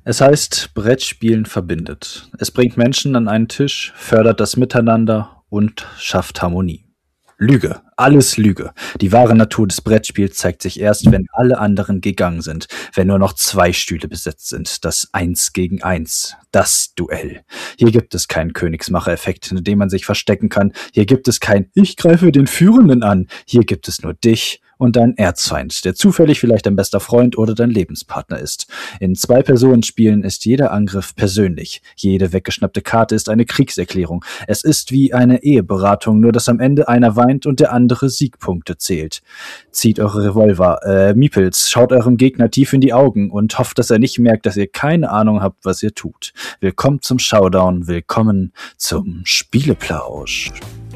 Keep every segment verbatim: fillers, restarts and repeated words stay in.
Es heißt, Brettspielen verbindet. Es bringt Menschen an einen Tisch, fördert das Miteinander und schafft Harmonie. Lüge, alles Lüge. Die wahre Natur des Brettspiels zeigt sich erst, wenn alle anderen gegangen sind, wenn nur noch zwei Stühle besetzt sind. Das Eins gegen Eins, das Duell. Hier gibt es keinen Königsmacher-Effekt, in dem man sich verstecken kann. Hier gibt es kein Ich greife den Führenden an. Hier gibt es nur dich und deinen Erzfeind, der zufällig vielleicht dein bester Freund oder dein Lebenspartner ist. In Zwei-Personen-Spielen ist jeder Angriff persönlich. Jede weggeschnappte Karte ist eine Kriegserklärung. Es ist wie eine Eheberatung, nur dass am Ende einer weint und der andere Siegpunkte zählt. Zieht eure Revolver, äh, Miepels, schaut eurem Gegner tief in die Augen und hofft, dass er nicht merkt, dass ihr keine Ahnung habt, was ihr tut. Willkommen zum Showdown, willkommen zum Spieleplausch.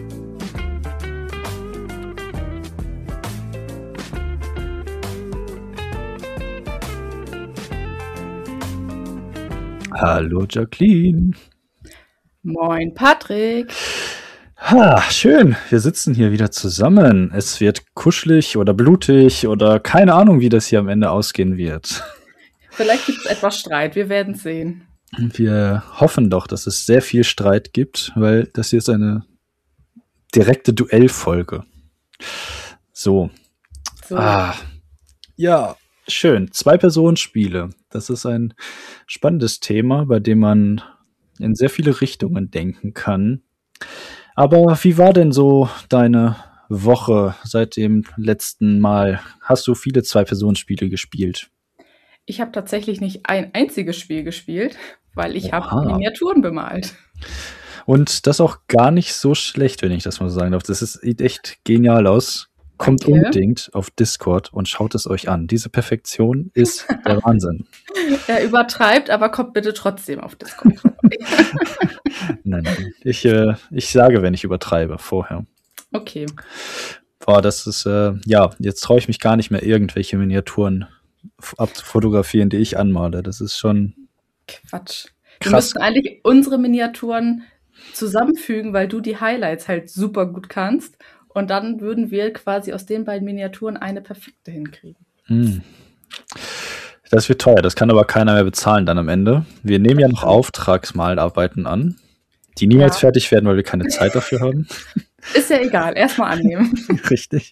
Hallo Jacqueline. Moin Patrick. Ha, schön, wir sitzen hier wieder zusammen. Es wird kuschelig oder blutig oder keine Ahnung, wie das hier am Ende ausgehen wird. Vielleicht gibt es etwas Streit, wir werden es sehen. Wir hoffen doch, dass es sehr viel Streit gibt, weil das hier ist eine direkte Duellfolge. So. so. Ah, ja. Schön. Zwei-Personen-Spiele. Das ist ein spannendes Thema, bei dem man in sehr viele Richtungen denken kann. Aber wie war denn so deine Woche seit dem letzten Mal? Hast du viele Zwei-Personen-Spiele gespielt? Ich habe tatsächlich nicht ein einziges Spiel gespielt, weil ich habe Miniaturen bemalt. Und das auch gar nicht so schlecht, wenn ich das mal so sagen darf. Das sieht echt genial aus. Kommt Danke. Unbedingt auf Discord und schaut es euch an. Diese Perfektion ist der Wahnsinn. Er übertreibt, aber kommt bitte trotzdem auf Discord. Nein, nein. Ich, äh, ich sage, wenn ich übertreibe, vorher. Okay. Boah, das ist, äh, ja, jetzt traue ich mich gar nicht mehr, irgendwelche Miniaturen f- abzufotografieren, die ich anmale. Das ist schon Quatsch. Wir krass. müssten eigentlich unsere Miniaturen zusammenfügen, weil du die Highlights halt super gut kannst. Und dann würden wir quasi aus den beiden Miniaturen eine perfekte hinkriegen. Hm. Das wird teuer, das kann aber keiner mehr bezahlen dann am Ende. Wir nehmen ja noch Auftragsmalarbeiten an, die niemals Ja. fertig werden, weil wir keine Zeit dafür haben. Ist ja egal, erstmal annehmen. Richtig.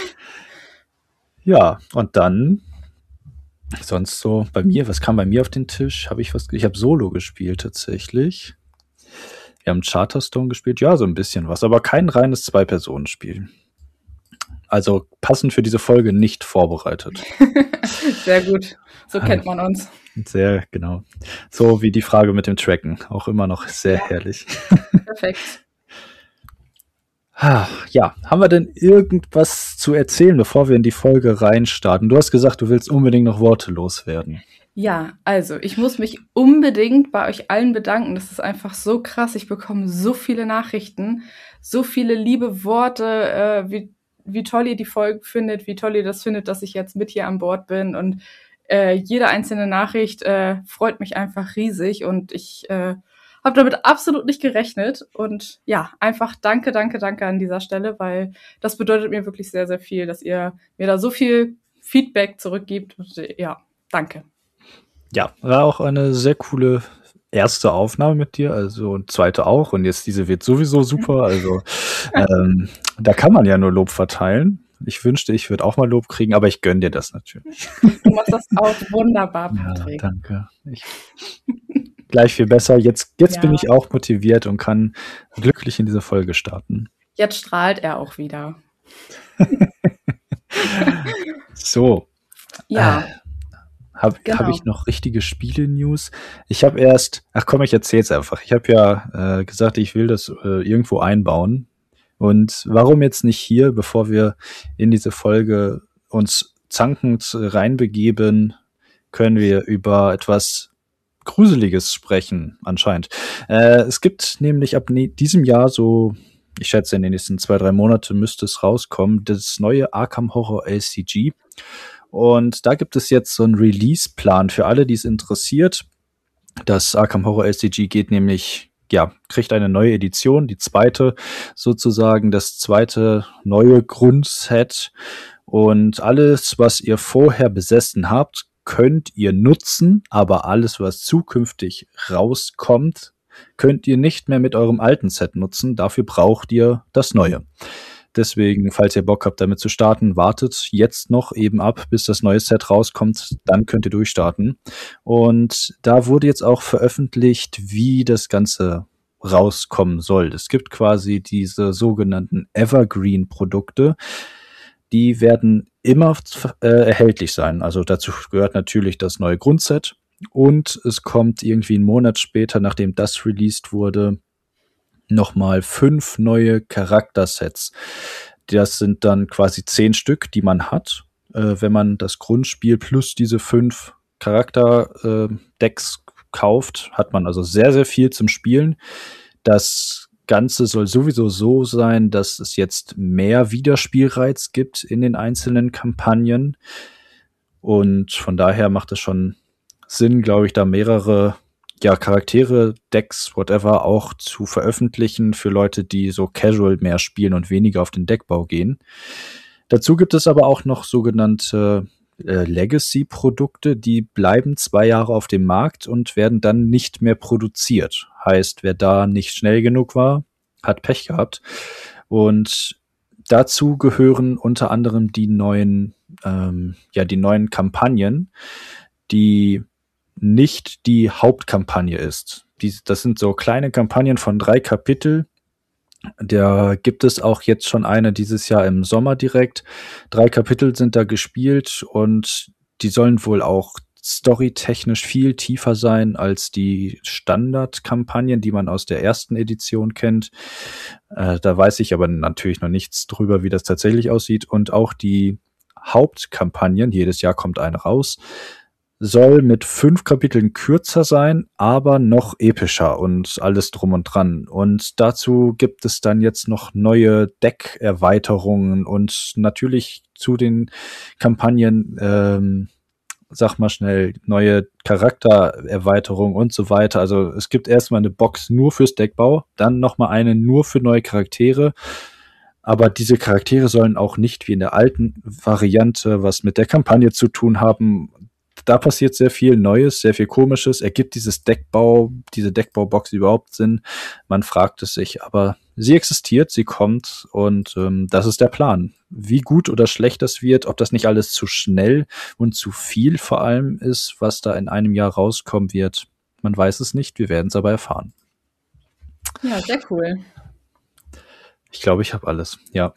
Ja, und dann sonst so bei mir, was kam bei mir auf den Tisch? Habe ich was? Ich habe Solo gespielt tatsächlich. Wir haben Charterstone gespielt, ja, so ein bisschen was, aber kein reines Zwei-Personen-Spiel. Also passend für diese Folge nicht vorbereitet. Sehr gut, so kennt man uns. Sehr, genau. So wie die Frage mit dem Tracken, auch immer noch sehr Ja. herrlich. Perfekt. Ja, haben wir denn irgendwas zu erzählen, bevor wir in die Folge reinstarten? Du hast gesagt, du willst unbedingt noch Worte loswerden. Ja, also ich muss mich unbedingt bei euch allen bedanken. Das ist einfach so krass. Ich bekomme so viele Nachrichten, so viele liebe Worte, äh, wie, wie toll ihr die Folge findet, wie toll ihr das findet, dass ich jetzt mit hier an Bord bin. Und äh, jede einzelne Nachricht äh, freut mich einfach riesig. Und ich äh, habe damit absolut nicht gerechnet. Und ja, einfach danke, danke, danke an dieser Stelle, weil das bedeutet mir wirklich sehr, sehr viel, dass ihr mir da so viel Feedback zurückgibt. Und, äh, ja, danke. Ja, war auch eine sehr coole erste Aufnahme mit dir, also und zweite auch. Und jetzt diese wird sowieso super. Also ähm, da kann man ja nur Lob verteilen. Ich wünschte, ich würde auch mal Lob kriegen, aber ich gönne dir das natürlich. Du machst das auch wunderbar, Patrick. Ja, danke. Ich, gleich viel besser. Jetzt, jetzt Ja. bin ich auch motiviert und kann glücklich in diese Folge starten. Jetzt strahlt er auch wieder. So. Ja. Äh, Habe Genau. hab ich noch richtige Spiele-News? Ich habe erst, ach komm, ich erzähl's einfach. Ich habe ja äh, gesagt, ich will das äh, irgendwo einbauen. Und warum jetzt nicht hier, bevor wir in diese Folge uns zankend reinbegeben, können wir über etwas Gruseliges sprechen, anscheinend. Äh, es gibt nämlich ab ne- diesem Jahr so, ich schätze in den nächsten zwei, drei Monate müsste es rauskommen, das neue Arkham Horror L C G. Und da gibt es jetzt so einen Release-Plan für alle, die es interessiert. Das Arkham Horror L C G geht nämlich, ja, kriegt eine neue Edition, die zweite sozusagen, das zweite neue Grundset. Und alles, was ihr vorher besessen habt, könnt ihr nutzen, aber alles, was zukünftig rauskommt, könnt ihr nicht mehr mit eurem alten Set nutzen. Dafür braucht ihr das neue. Deswegen, falls ihr Bock habt, damit zu starten, wartet jetzt noch eben ab, bis das neue Set rauskommt. Dann könnt ihr durchstarten. Und da wurde jetzt auch veröffentlicht, wie das Ganze rauskommen soll. Es gibt quasi diese sogenannten Evergreen-Produkte. Die werden immer äh, erhältlich sein. Also dazu gehört natürlich das neue Grundset. Und es kommt irgendwie einen Monat später, nachdem das released wurde, nochmal fünf neue Charaktersets. Das sind dann quasi zehn Stück, die man hat, äh, wenn man das Grundspiel plus diese fünf Charakter-Decks äh, kauft, hat man also sehr, sehr viel zum Spielen. Das Ganze soll sowieso so sein, dass es jetzt mehr Wiederspielreiz gibt in den einzelnen Kampagnen. Und von daher macht es schon Sinn, glaube ich, da mehrere ja, Charaktere, Decks, whatever, auch zu veröffentlichen für Leute, die so casual mehr spielen und weniger auf den Deckbau gehen. Dazu gibt es aber auch noch sogenannte äh, Legacy-Produkte, die bleiben zwei Jahre auf dem Markt und werden dann nicht mehr produziert. Heißt, wer da nicht schnell genug war, hat Pech gehabt. Und dazu gehören unter anderem die neuen, ähm, ja, die neuen Kampagnen, die nicht die Hauptkampagne ist. Die, das sind so kleine Kampagnen von drei Kapitel. Da gibt es auch jetzt schon eine dieses Jahr im Sommer direkt. Drei Kapitel sind da gespielt und die sollen wohl auch storytechnisch viel tiefer sein als die Standardkampagnen, die man aus der ersten Edition kennt. Äh, da weiß ich aber natürlich noch nichts drüber, wie das tatsächlich aussieht. Und auch die Hauptkampagnen, jedes Jahr kommt eine raus, soll mit fünf Kapiteln kürzer sein, aber noch epischer und alles drum und dran. Und dazu gibt es dann jetzt noch neue Deckerweiterungen und natürlich zu den Kampagnen, ähm, sag mal schnell, neue Charaktererweiterungen und so weiter. Also es gibt erstmal eine Box nur fürs Deckbau, dann nochmal eine nur für neue Charaktere. Aber diese Charaktere sollen auch nicht wie in der alten Variante was mit der Kampagne zu tun haben. Da passiert sehr viel Neues, sehr viel Komisches. Ergibt dieses Deckbau, diese Deckbaubox überhaupt Sinn? Man fragt es sich, aber sie existiert, sie kommt und ähm, das ist der Plan. Wie gut oder schlecht das wird, ob das nicht alles zu schnell und zu viel vor allem ist, was da in einem Jahr rauskommen wird, man weiß es nicht, wir werden es aber erfahren. Ja, sehr cool. Ich glaube, ich habe alles, ja.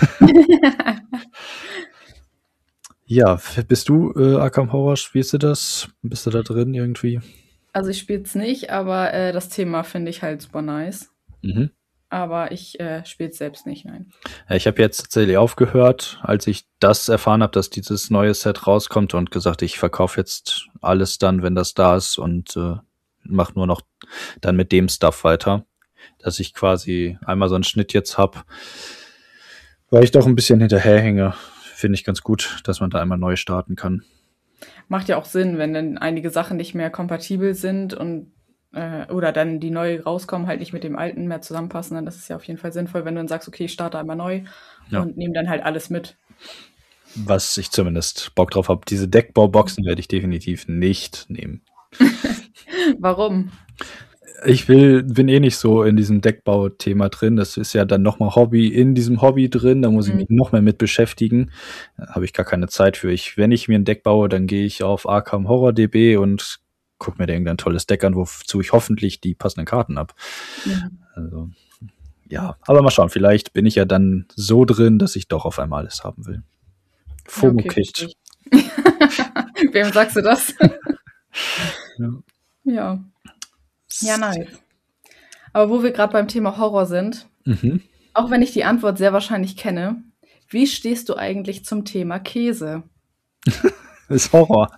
Ja, bist du äh, Arkham Horror, spielst du das? Bist du da drin irgendwie? Also ich spiele es nicht, aber äh, das Thema finde ich halt super nice. Mhm. Aber ich äh, spiele es selbst nicht, nein. Ja, ich habe jetzt tatsächlich aufgehört, als ich das erfahren habe, dass dieses neue Set rauskommt und gesagt, ich verkaufe jetzt alles dann, wenn das da ist und äh, mache nur noch dann mit dem Stuff weiter, dass ich quasi einmal so einen Schnitt jetzt habe, weil ich doch ein bisschen hinterherhänge. Finde ich ganz gut, dass man da einmal neu starten kann. Macht ja auch Sinn, wenn dann einige Sachen nicht mehr kompatibel sind und äh, oder dann die neu rauskommen, halt nicht mit dem alten mehr zusammenpassen, dann ist es ja auf jeden Fall sinnvoll, wenn du dann sagst, okay, ich starte einmal neu Ja. und nehme dann halt alles mit. Was ich zumindest Bock drauf habe. Diese Deckbauboxen werde ich definitiv nicht nehmen. Warum? Ich will, bin eh nicht so in diesem Deckbau-Thema drin. Das ist ja dann nochmal Hobby in diesem Hobby drin. Da muss ich Mhm. mich noch mehr mit beschäftigen. Da habe ich gar keine Zeit für. Ich, wenn ich mir ein Deck baue, dann gehe ich auf Arkham Horror D B und gucke mir da irgendein tolles Deck an, wozu ich hoffentlich die passenden Karten habe. Mhm. Also, ja, aber mal schauen. Vielleicht bin ich ja dann so drin, dass ich doch auf einmal alles haben will. FOMO Okay, kickt. verstehe ich. Wem sagst du das? Ja. Ja. Ja, nice. Aber wo wir gerade beim Thema Horror sind, Mhm. auch wenn ich die Antwort sehr wahrscheinlich kenne, wie stehst du eigentlich zum Thema Käse? Ist Horror.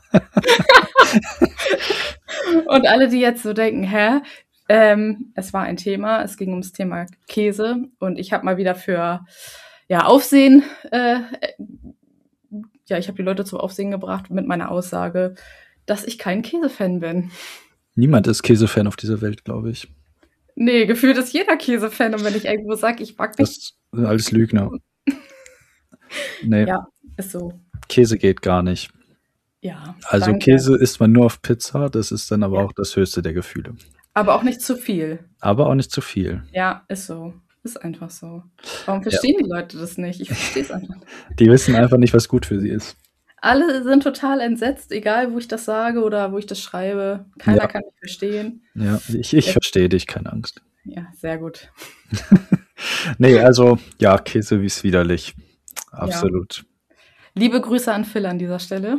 Und alle, die jetzt so denken, hä? Ähm, es war ein Thema, es ging ums Thema Käse und ich habe mal wieder für ja, Aufsehen, äh, ja, ich habe die Leute zum Aufsehen gebracht mit meiner Aussage, dass ich kein Käsefan bin. Niemand ist Käsefan auf dieser Welt, glaube ich. Nee, gefühlt ist jeder Käsefan und wenn ich irgendwo sage, ich mag nicht. Das sind alles Lügner. Nee, Ja, ist so. Käse geht gar nicht. Ja, Also danke. Käse isst man nur auf Pizza, das ist dann aber Ja. auch das höchste der Gefühle. Aber auch nicht zu viel. Aber auch nicht zu viel. Ja, ist so. Ist einfach so. Warum Ja. verstehen die Leute das nicht? Ich verstehe es einfach nicht. Die wissen einfach nicht, was gut für sie ist. Alle sind total entsetzt, egal wo ich das sage oder wo ich das schreibe. Keiner Ja. kann mich verstehen. Ja, ich, ich Ja. verstehe dich, keine Angst. Ja, sehr gut. Nee, also ja, Käse ist widerlich. Absolut. Liebe Grüße an Phil an dieser Stelle.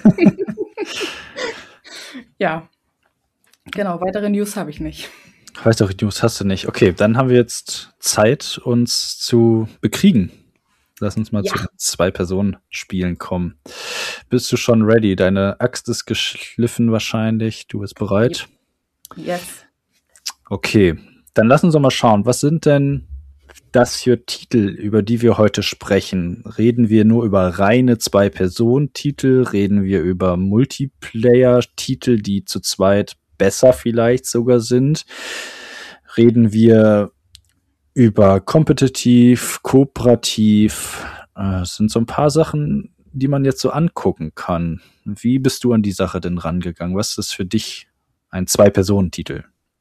Ja, genau, weitere News habe ich nicht. Weitere News hast du nicht. Okay, dann haben wir jetzt Zeit, uns zu bekriegen. Lass uns mal Ja. zu Zwei-Personen-Spielen kommen. Bist du schon ready? Deine Axt ist geschliffen wahrscheinlich. Du bist bereit? Yes. Okay, dann lass uns doch mal schauen. Was sind denn das für Titel, über die wir heute sprechen? Reden wir nur über reine Zwei-Personen-Titel? Reden wir über Multiplayer-Titel, die zu zweit besser vielleicht sogar sind? Reden wir über kompetitiv, kooperativ? Äh, es sind so ein paar Sachen, die man jetzt so angucken kann. Wie bist du an die Sache denn rangegangen? Was ist für dich ein Zwei-Personen-Titel?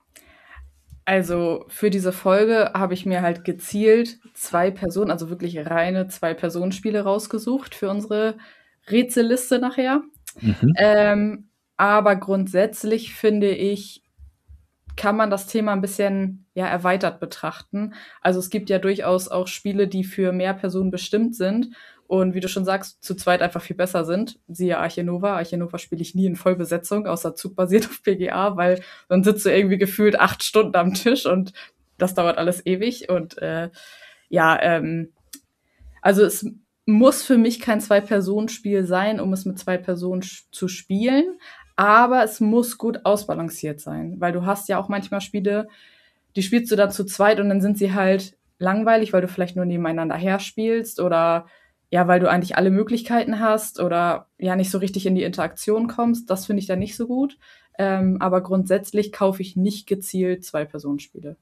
Also für diese Folge habe ich mir halt gezielt zwei Personen, also wirklich reine Zwei-Personen-Spiele rausgesucht für unsere Rätselliste nachher. Mhm. Ähm, aber grundsätzlich finde ich, kann man das Thema ein bisschen ja, erweitert betrachten. Also es gibt ja durchaus auch Spiele, die für mehr Personen bestimmt sind und wie du schon sagst, zu zweit einfach viel besser sind. Siehe Arche Nova. Arche Nova spiele ich nie in Vollbesetzung, außer zugbasiert auf P G A, weil dann sitzt du irgendwie gefühlt acht Stunden am Tisch und das dauert alles ewig. Und äh, ja, ähm, also es muss für mich kein Zwei-Personen-Spiel sein, um es mit zwei Personen sch- zu spielen. Aber es muss gut ausbalanciert sein, weil du hast ja auch manchmal Spiele, die spielst du dann zu zweit und dann sind sie halt langweilig, weil du vielleicht nur nebeneinander herspielst oder ja, weil du eigentlich alle Möglichkeiten hast oder ja nicht so richtig in die Interaktion kommst. Das finde ich dann nicht so gut. Ähm, aber grundsätzlich kaufe ich nicht gezielt Zwei-Personen-Spiele.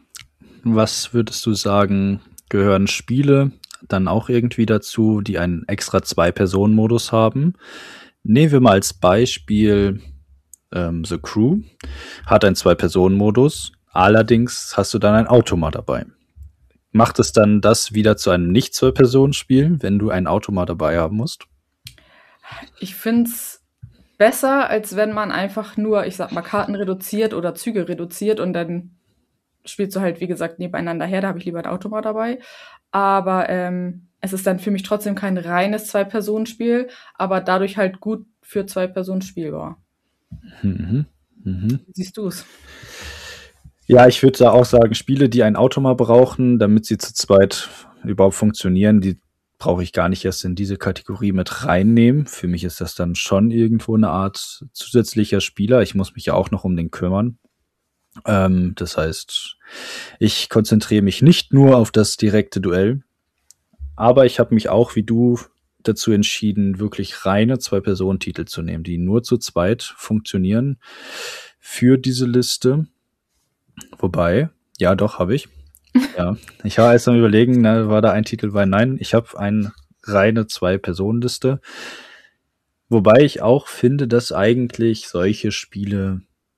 Was würdest du sagen, gehören Spiele dann auch irgendwie dazu, die einen extra Zwei-Personen-Modus haben? Nehmen wir mal als Beispiel ähm, The Crew, hat einen Zwei-Personen-Modus, allerdings hast du dann ein Automa dabei. Macht es dann das wieder zu einem Nicht-Zwei-Personen-Spiel, wenn du ein Automa dabei haben musst? Ich finde es besser, als wenn man einfach nur, ich sag mal, Karten reduziert oder Züge reduziert und dann spielst du halt, wie gesagt, nebeneinander her. Da habe ich lieber ein Automa dabei. Aber ähm, es ist dann für mich trotzdem kein reines Zwei-Personen-Spiel, aber dadurch halt gut für zwei Personen spielbar. Mhm. Mhm. Wie siehst du es? Ja, ich würde da auch sagen, Spiele, die ein Automa brauchen, damit sie zu zweit überhaupt funktionieren, die brauche ich gar nicht erst in diese Kategorie mit reinnehmen. Für mich ist das dann schon irgendwo eine Art zusätzlicher Spieler. Ich muss mich ja auch noch um den kümmern. Ähm, das heißt, ich konzentriere mich nicht nur auf das direkte Duell, aber ich habe mich auch, wie du, dazu entschieden, wirklich reine Zwei-Personen-Titel zu nehmen, die nur zu zweit funktionieren für diese Liste. Wobei, ja, doch, habe ich. Ja, ich war erst am Überlegen, ne, war da ein Titel bei? Nein, ich habe eine reine Zwei-Personen-Liste. Wobei ich auch finde, dass eigentlich solche Spiele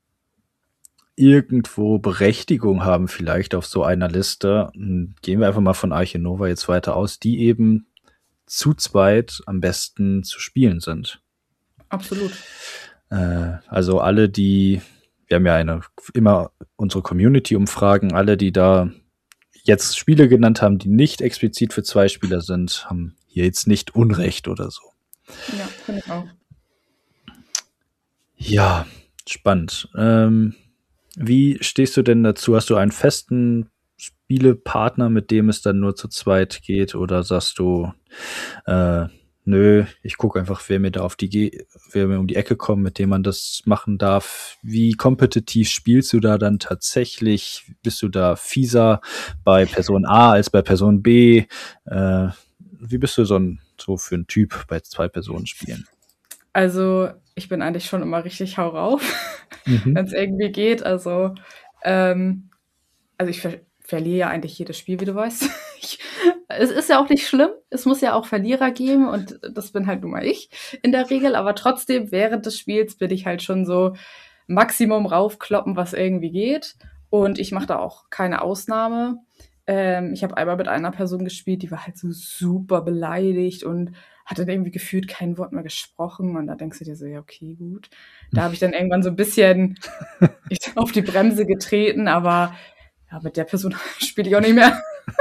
irgendwo Berechtigung haben, vielleicht auf so einer Liste. Gehen wir einfach mal von Arche Nova jetzt weiter aus, die eben zu zweit am besten zu spielen sind. Absolut. Äh, also alle, die, wir haben ja eine, immer unsere Community-Umfragen, alle, die da jetzt Spiele genannt haben, die nicht explizit für zwei Spieler sind, haben hier jetzt nicht Unrecht oder so. Ja, finde ich auch. Ja, spannend. Ähm, wie stehst du denn dazu? Hast du einen festen Spielepartner, mit dem es dann nur zu zweit geht? Oder sagst du, äh, nö, ich gucke einfach, wer mir da auf die Ge- wer mir um die Ecke kommt, mit dem man das machen darf? Wie kompetitiv spielst du da dann tatsächlich? Bist du da fieser bei Person A als bei Person B? Äh, wie bist du so, ein, so für ein Typ bei zwei Personen spielen? Also ich bin eigentlich schon immer richtig hau rauf, Mhm. wenn es irgendwie geht. Also, ähm, also ich ver verliere ja eigentlich jedes Spiel, wie du weißt. Ich, es ist ja auch nicht schlimm. Es muss ja auch Verlierer geben und das bin halt nun mal ich in der Regel. Aber trotzdem, während des Spiels bin ich halt schon so Maximum raufkloppen, was irgendwie geht. Und ich mache da auch keine Ausnahme. Ähm, ich habe einmal mit einer Person gespielt, die war halt so super beleidigt und hat dann irgendwie gefühlt kein Wort mehr gesprochen. Und da denkst du dir so, ja, okay, gut. Da habe ich dann irgendwann so ein bisschen auf die Bremse getreten, aber ja, mit der Person spiele ich auch nicht mehr.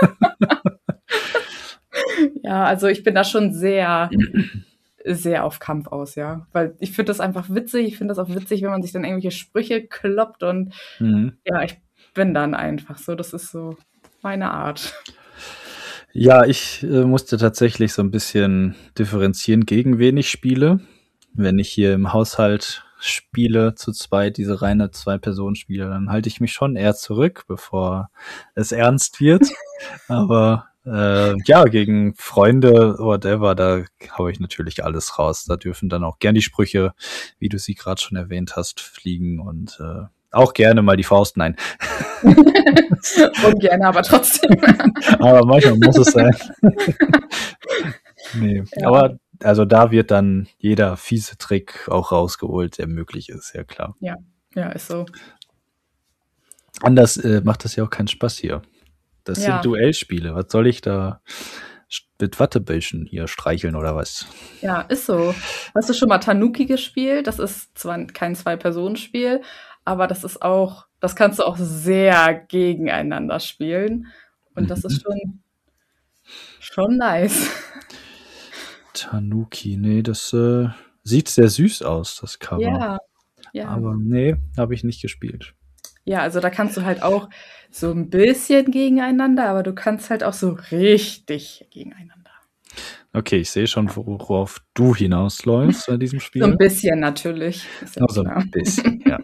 Ja, also ich bin da schon sehr, sehr auf Kampf aus, ja. Weil ich finde das einfach witzig. Ich finde das auch witzig, wenn man sich dann irgendwelche Sprüche kloppt und Mhm. ja, ich bin dann einfach so. Das ist so meine Art. Ja, ich äh, musste tatsächlich so ein bisschen differenzieren, gegen wen ich spiele. Wenn ich hier im Haushalt spiele, zu zweit, diese reine Zwei-Personen-Spiele, dann halte ich mich schon eher zurück, bevor es ernst wird. Aber äh, ja, gegen Freunde, whatever, da haue ich natürlich alles raus. Da dürfen dann auch gern die Sprüche, wie du sie gerade schon erwähnt hast, fliegen und äh, auch gerne mal die Faust, nein. Ungern, aber trotzdem. Aber manchmal muss es sein. Nee, Ja. aber also da wird dann jeder fiese Trick auch rausgeholt, der möglich ist, ja klar. Ja, ja, ist so. Anders äh, macht das ja auch keinen Spaß hier. Das Ja. sind Duellspiele. Was soll ich da mit Wattebällchen hier streicheln oder was? Ja, ist so. Hast du schon mal Tanuki gespielt? Das ist zwar kein Zwei-Personen-Spiel, aber das ist auch, das kannst du auch sehr gegeneinander spielen. Und das ist schon, schon nice. Tanuki, nee, das äh, sieht sehr süß aus, das Cover. Ja, ja. Aber nee, habe ich nicht gespielt. Ja, also da kannst du halt auch so ein bisschen gegeneinander, aber du kannst halt auch so richtig gegeneinander. Okay, ich sehe schon, worauf du hinausläufst bei diesem Spiel. So ein bisschen natürlich. Ist ja Also klar. ein bisschen, ja.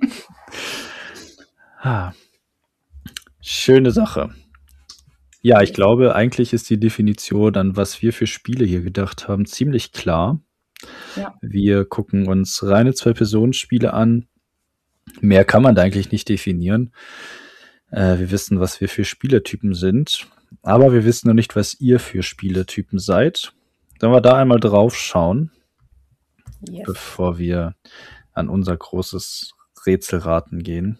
Ah. Schöne Sache. Ja, ich glaube, eigentlich ist die Definition, an was wir für Spiele hier gedacht haben, ziemlich klar. Ja. Wir gucken uns reine Zwei-Personen-Spiele an. Mehr kann man da eigentlich nicht definieren. Äh, wir wissen, was wir für Spieletypen sind, aber wir wissen noch nicht, was ihr für Spieletypen seid. Sollen wir da einmal drauf schauen, Yes. bevor wir an unser großes Rätselraten gehen.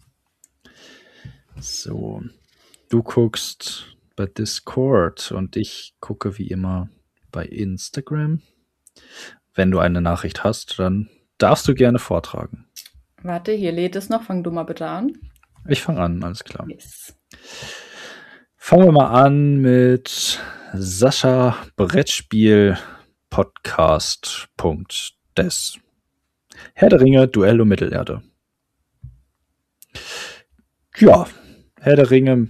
So, du guckst bei Discord und ich gucke wie immer bei Instagram. Wenn du eine Nachricht hast, dann darfst du gerne vortragen. Warte, hier lädt es noch. Fang du mal bitte an. Ich fange an, alles klar. Yes. Fangen wir mal an mit Sascha Brettspiel Podcast.des. Herr der Ringe, Duell um Mittelerde. Ja, Herr der Ringe,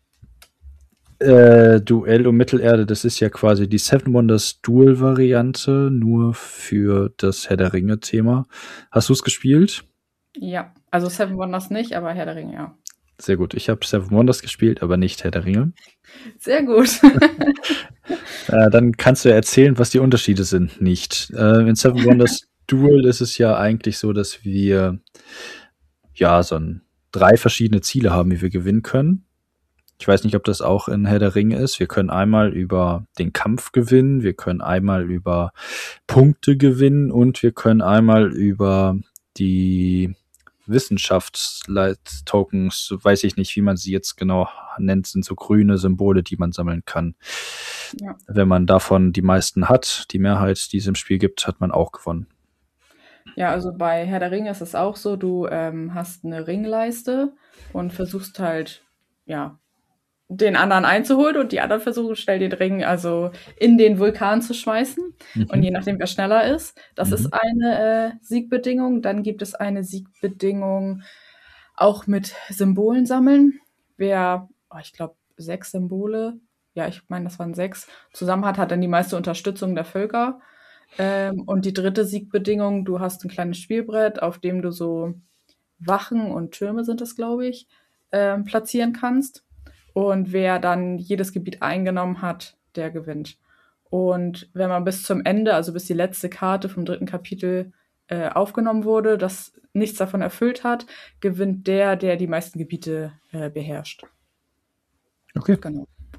äh, Duell um Mittelerde, das ist ja quasi die Seven Wonders Duel-Variante, nur für das Herr der Ringe-Thema. Hast du es gespielt? Ja, also Seven Wonders nicht, aber Herr der Ringe, ja. Sehr gut. Ich habe Seven Wonders gespielt, aber nicht Herr der Ringe. Sehr gut. Äh, dann kannst du ja erzählen, was die Unterschiede sind. Nicht. Äh, in Seven Wonders Duel ist es ja eigentlich so, dass wir ja so ein, drei verschiedene Ziele haben, wie wir gewinnen können. Ich weiß nicht, ob das auch in Herr der Ringe ist. Wir können einmal über den Kampf gewinnen, wir können einmal über Punkte gewinnen und wir können einmal über die Wissenschaftstokens, weiß ich nicht, wie man sie jetzt genau nennt, sind so grüne Symbole, die man sammeln kann. Ja. Wenn man davon die meisten hat, die Mehrheit, die es im Spiel gibt, hat man auch gewonnen. Ja, also bei Herr der Ringe ist es auch so, du ähm, hast eine Ringleiste und versuchst halt, ja, den anderen einzuholen und die anderen versuchen schnell den Ring also in den Vulkan zu schmeißen. Mhm. Und je nachdem, wer schneller ist, das Mhm. ist eine äh, Siegbedingung. Dann gibt es eine Siegbedingung auch mit Symbolen sammeln. Wer, oh, ich glaube, sechs Symbole, ja, ich meine, das waren sechs, zusammen hat, hat dann die meiste Unterstützung der Völker. Ähm, und die dritte Siegbedingung, du hast ein kleines Spielbrett, auf dem du so Wachen und Türme sind es, glaube ich, ähm, platzieren kannst. Und wer dann jedes Gebiet eingenommen hat, der gewinnt. Und wenn man bis zum Ende, also bis die letzte Karte vom dritten Kapitel äh, aufgenommen wurde, das nichts davon erfüllt hat, gewinnt der, der die meisten Gebiete äh, beherrscht. Okay. Genau.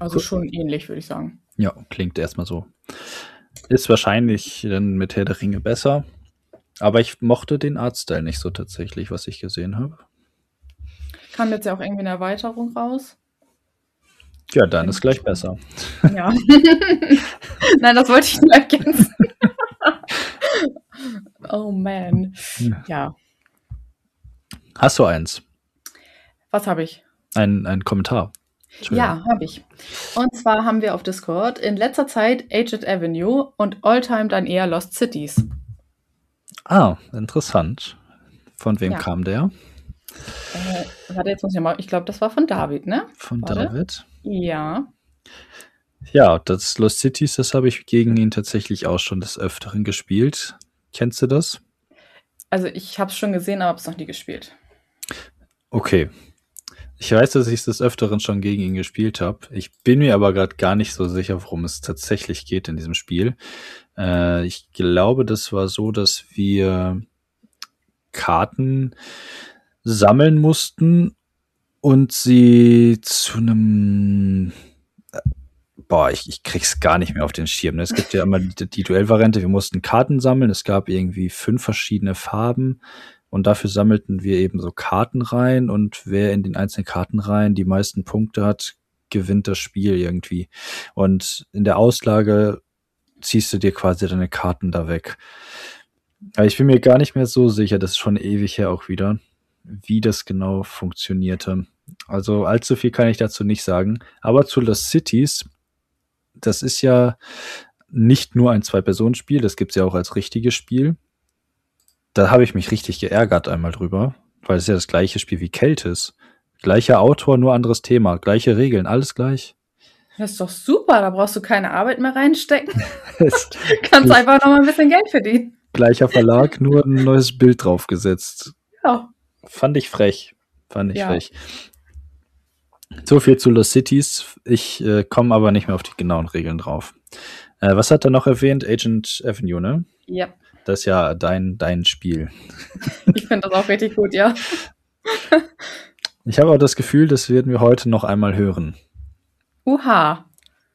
Also schon ähnlich, würde ich sagen. Ja, klingt erstmal so. Ist wahrscheinlich dann mit Herr der Ringe besser. Aber ich mochte den Artstyle nicht so tatsächlich, was ich gesehen habe. Kam jetzt ja auch irgendwie eine Erweiterung raus. Ja, dann ist gleich besser. Ja. Nein, das wollte ich nur ergänzen. Oh man. Ja. Hast du eins? Was habe ich? Ein, ein Kommentar. Ja, habe ich. Und zwar haben wir auf Discord in letzter Zeit Aged Avenue und Alltime dann eher Lost Cities. Ah, interessant. Von wem Ja. kam der? Äh, warte, jetzt muss ich mal. Ich glaube, das war von David, ne? Von Warte. David? Ja. Ja, das Lost Cities, das habe ich gegen ihn tatsächlich auch schon des Öfteren gespielt. Kennst du das? Also ich habe es schon gesehen, aber habe es noch nie gespielt. Okay. Ich weiß, dass ich es des Öfteren schon gegen ihn gespielt habe. Ich bin mir aber gerade gar nicht so sicher, worum es tatsächlich geht in diesem Spiel. Äh, ich glaube, das war so, dass wir Karten sammeln mussten und sie zu einem... Boah, ich, ich krieg's gar nicht mehr auf den Schirm. Es gibt ja immer die, die Duellvariante, wir mussten Karten sammeln. Es gab irgendwie fünf verschiedene Farben. Und dafür sammelten wir eben so Kartenreihen und wer in den einzelnen Kartenreihen die meisten Punkte hat, gewinnt das Spiel irgendwie. Und in der Auslage ziehst du dir quasi deine Karten da weg. Aber ich bin mir gar nicht mehr so sicher, das ist schon ewig her auch wieder, wie das genau funktionierte. Also allzu viel kann ich dazu nicht sagen. Aber zu Lost Cities, das ist ja nicht nur ein Zwei-Personen-Spiel, das gibt's ja auch als richtiges Spiel. Da habe ich mich richtig geärgert einmal drüber, weil es ja das gleiche Spiel wie Keltis. Gleicher Autor, nur anderes Thema, gleiche Regeln, alles gleich. Das ist doch super, da brauchst du keine Arbeit mehr reinstecken. Kannst einfach noch mal ein bisschen Geld verdienen. Gleicher Verlag, nur ein neues Bild draufgesetzt. Ja. Fand ich frech. Fand ich Ja. frech. So viel zu Lost Cities. Ich äh, komme aber nicht mehr auf die genauen Regeln drauf. Äh, was hat er noch erwähnt? Agent Avenue, ne? Ja. Das ist ja dein, dein Spiel. Ich finde das auch richtig gut, ja. Ich habe auch das Gefühl, das werden wir heute noch einmal hören. Uha.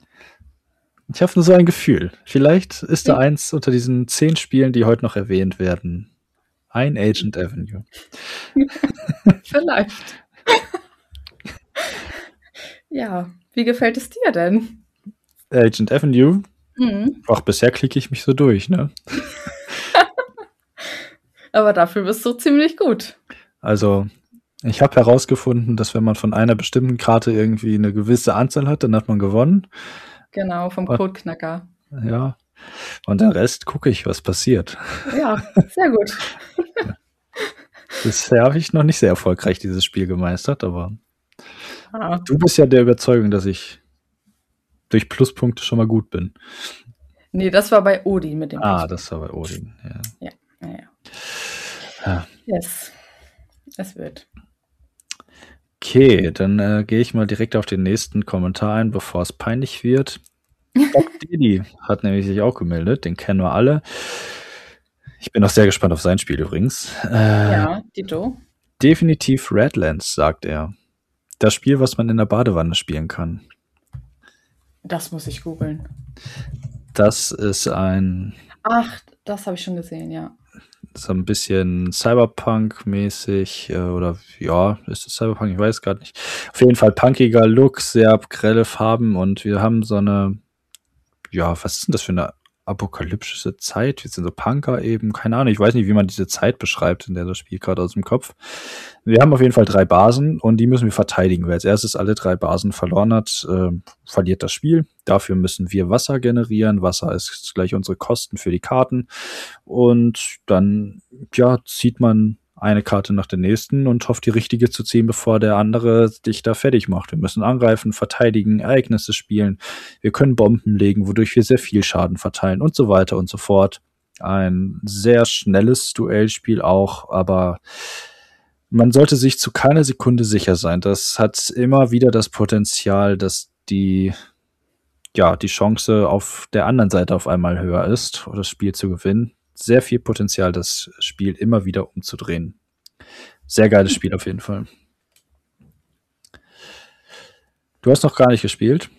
Ich habe nur so ein Gefühl. Vielleicht ist da eins unter diesen zehn Spielen, die heute noch erwähnt werden. Ein Agent Avenue. Vielleicht. Ja, wie gefällt es dir denn? Agent Avenue? Mhm. Ach, bisher klicke ich mich so durch, ne? Aber dafür bist du ziemlich gut. Also, ich habe herausgefunden, dass wenn man von einer bestimmten Karte irgendwie eine gewisse Anzahl hat, dann hat man gewonnen. Genau, vom Und- Codeknacker. Ja. Und den Rest gucke ich, was passiert. Ja, sehr gut. Bisher habe ich noch nicht sehr erfolgreich dieses Spiel gemeistert, aber Ah, du bist ja der Überzeugung, dass ich durch Pluspunkte schon mal gut bin. nee, das war bei Odin mit dem Ah, Plus. das war bei Odin. Ja. Ja, ja. Ja. Yes. Es wird. Okay, dann äh, gehe ich mal direkt auf den nächsten Kommentar ein, bevor es peinlich wird. Doc Diddy hat nämlich sich auch gemeldet, den kennen wir alle. Ich bin auch sehr gespannt auf sein Spiel übrigens. Äh, Ja, Dito. Definitiv Redlands, sagt er. Das Spiel, was man in der Badewanne spielen kann. Das muss ich googeln. Das ist ein Ach, das habe ich schon gesehen, ja. so ein bisschen Cyberpunk-mäßig äh, oder ja, ist es Cyberpunk? Ich weiß gerade nicht. Auf jeden Fall punkiger Look, sehr grelle Farben und wir haben so eine, ja, was ist denn das für eine apokalyptische Zeit? Wir sind so Punker eben, keine Ahnung, ich weiß nicht, wie man diese Zeit beschreibt, in der das Spiel gerade aus dem Kopf. Wir haben auf jeden Fall drei Basen und die müssen wir verteidigen. Wer als erstes alle drei Basen verloren hat, äh, verliert das Spiel. Dafür müssen wir Wasser generieren. Wasser ist gleich unsere Kosten für die Karten. Und dann, ja, zieht man eine Karte nach der nächsten und hofft, die richtige zu ziehen, bevor der andere dich da fertig macht. Wir müssen angreifen, verteidigen, Ereignisse spielen. Wir können Bomben legen, wodurch wir sehr viel Schaden verteilen und so weiter und so fort. Ein sehr schnelles Duellspiel auch, aber man sollte sich zu keiner Sekunde sicher sein. Das hat immer wieder das Potenzial, dass die, ja, die Chance auf der anderen Seite auf einmal höher ist, das Spiel zu gewinnen. Sehr viel Potenzial, das Spiel immer wieder umzudrehen. Sehr geiles Spiel auf jeden Fall. Du hast noch gar nicht gespielt?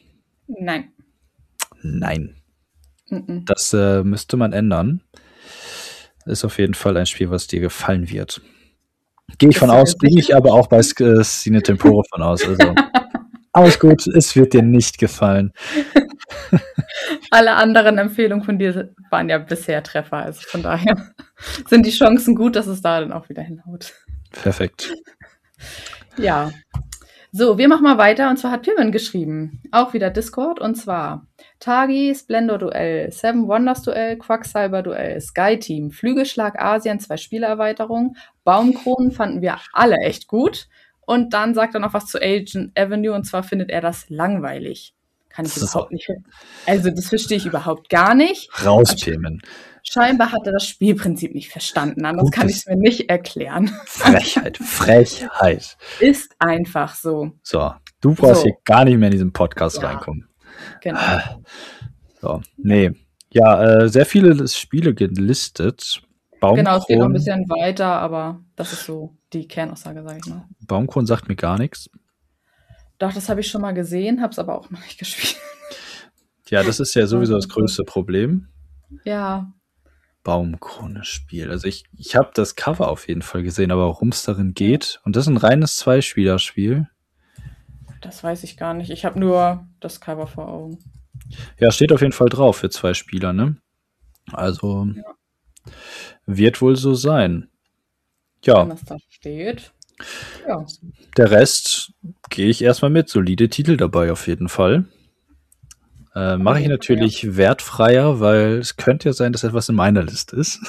Nein. Nein. Mm-mm. Das äh, müsste man ändern. Ist auf jeden Fall ein Spiel, was dir gefallen wird. Gehe ich Bist von du aus, dir ging ich sicher? aber auch bei Sk- Cine Tempore von aus. Also, alles gut, es wird dir nicht gefallen. Alle anderen Empfehlungen von dir waren ja bisher Treffer, also von daher sind die Chancen gut, dass es da dann auch wieder hinhaut. Perfekt. Ja. So, wir machen mal weiter. Und zwar hat Pirmin geschrieben. Auch wieder Discord. Und zwar Tagi, Splendor-Duell, Seven Wonders-Duell, Quacksalber-Duell, Sky-Team, Flügelschlag Asien, zwei Spielerweiterungen, Baumkronen fanden wir alle echt gut. Und dann sagt er noch was zu Agent Avenue. Und zwar findet er das langweilig. Kann ich So. überhaupt nicht. Also, das verstehe ich überhaupt gar nicht. Raus, Pirmin. Scheinbar hat er das Spielprinzip nicht verstanden. Anders Gutes. kann ich es mir nicht erklären. Frechheit, Frechheit. Ist einfach so. So, du brauchst So. hier gar nicht mehr in diesen Podcast Ja. reinkommen. Genau. So, nee. Ja, äh, sehr viele Spiele gelistet. Baumkron, Genau, es geht noch ein bisschen weiter, aber das ist so die Kernaussage, sage ich mal. Baumkron sagt mir gar nichts. Doch, das habe ich schon mal gesehen, habe es aber auch noch nicht gespielt. Ja, das ist ja sowieso das größte Problem. Ja, Baumkrone-Spiel. Also ich, ich habe das Cover auf jeden Fall gesehen, aber worum es darin geht. Und das ist ein reines Zweispielerspiel. das weiß ich gar nicht. Ich habe nur das Cover vor Augen. Ja, steht auf jeden Fall drauf für zwei Spieler, ne? Also Ja. wird wohl so sein. Wenn Ja, das da steht. Ja, der Rest gehe ich erstmal mit. Solide Titel dabei auf jeden Fall. Äh, Mache ich jeden Fall, natürlich wertfreier, weil es könnte ja sein, dass etwas in meiner Liste ist.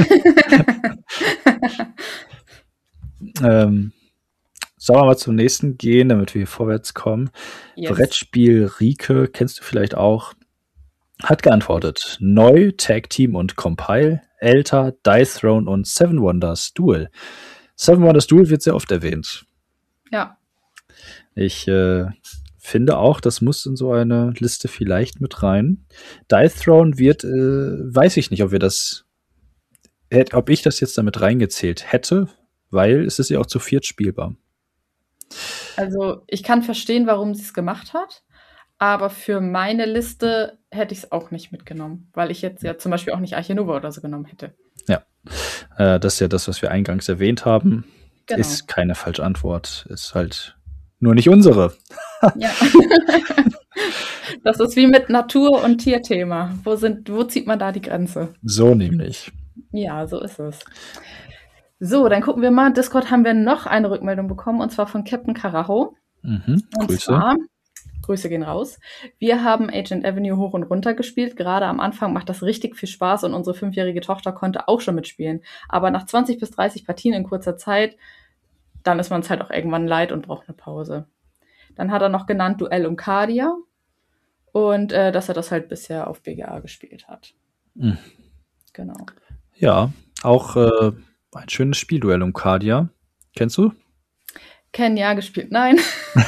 ähm, Sollen wir mal zum nächsten gehen, damit wir hier vorwärts kommen? yes. Brettspiel Rike, kennst du vielleicht auch, hat geantwortet. Neu, Tag Team und Compile, älter, Dice Throne und Seven Wonders Duel. Seven Wonders Duel wird sehr oft erwähnt. Ja, Ich äh, finde auch, das muss in so eine Liste vielleicht mit rein. Dice Throne wird, äh, weiß ich nicht, ob wir das, hätt- ob ich das jetzt damit reingezählt hätte, weil es ist ja auch zu viert spielbar. also ich kann verstehen, warum sie es gemacht hat, aber für meine Liste hätte ich es auch nicht mitgenommen, weil ich jetzt ja zum Beispiel auch nicht Arche Nova oder so genommen hätte. Äh, das ist ja das, was wir eingangs erwähnt haben. Genau. Ist keine falsche Antwort. Ist halt nur nicht unsere. Ja. Das ist wie mit Natur- und Tierthema. Wo, sind, wo zieht man da die Grenze? So nämlich. Ja, so ist es. So, dann gucken wir mal. Discord haben wir noch eine Rückmeldung bekommen, und zwar von Captain Carajo. Mhm. Und Grüße. zwar, Grüße gehen raus. Wir haben Agent Avenue hoch und runter gespielt. Gerade am Anfang macht das richtig viel Spaß und unsere fünfjährige Tochter konnte auch schon mitspielen. Aber nach zwanzig bis dreißig Partien in kurzer Zeit, dann ist man es halt auch irgendwann leid und braucht eine Pause. Dann hat er noch genannt Duell um Cardia und äh, dass er das halt bisher auf B G A gespielt hat. Mhm. Genau. Ja, auch äh, ein schönes Spielduell um Cardia. Kennst du? Ken ja gespielt, nein.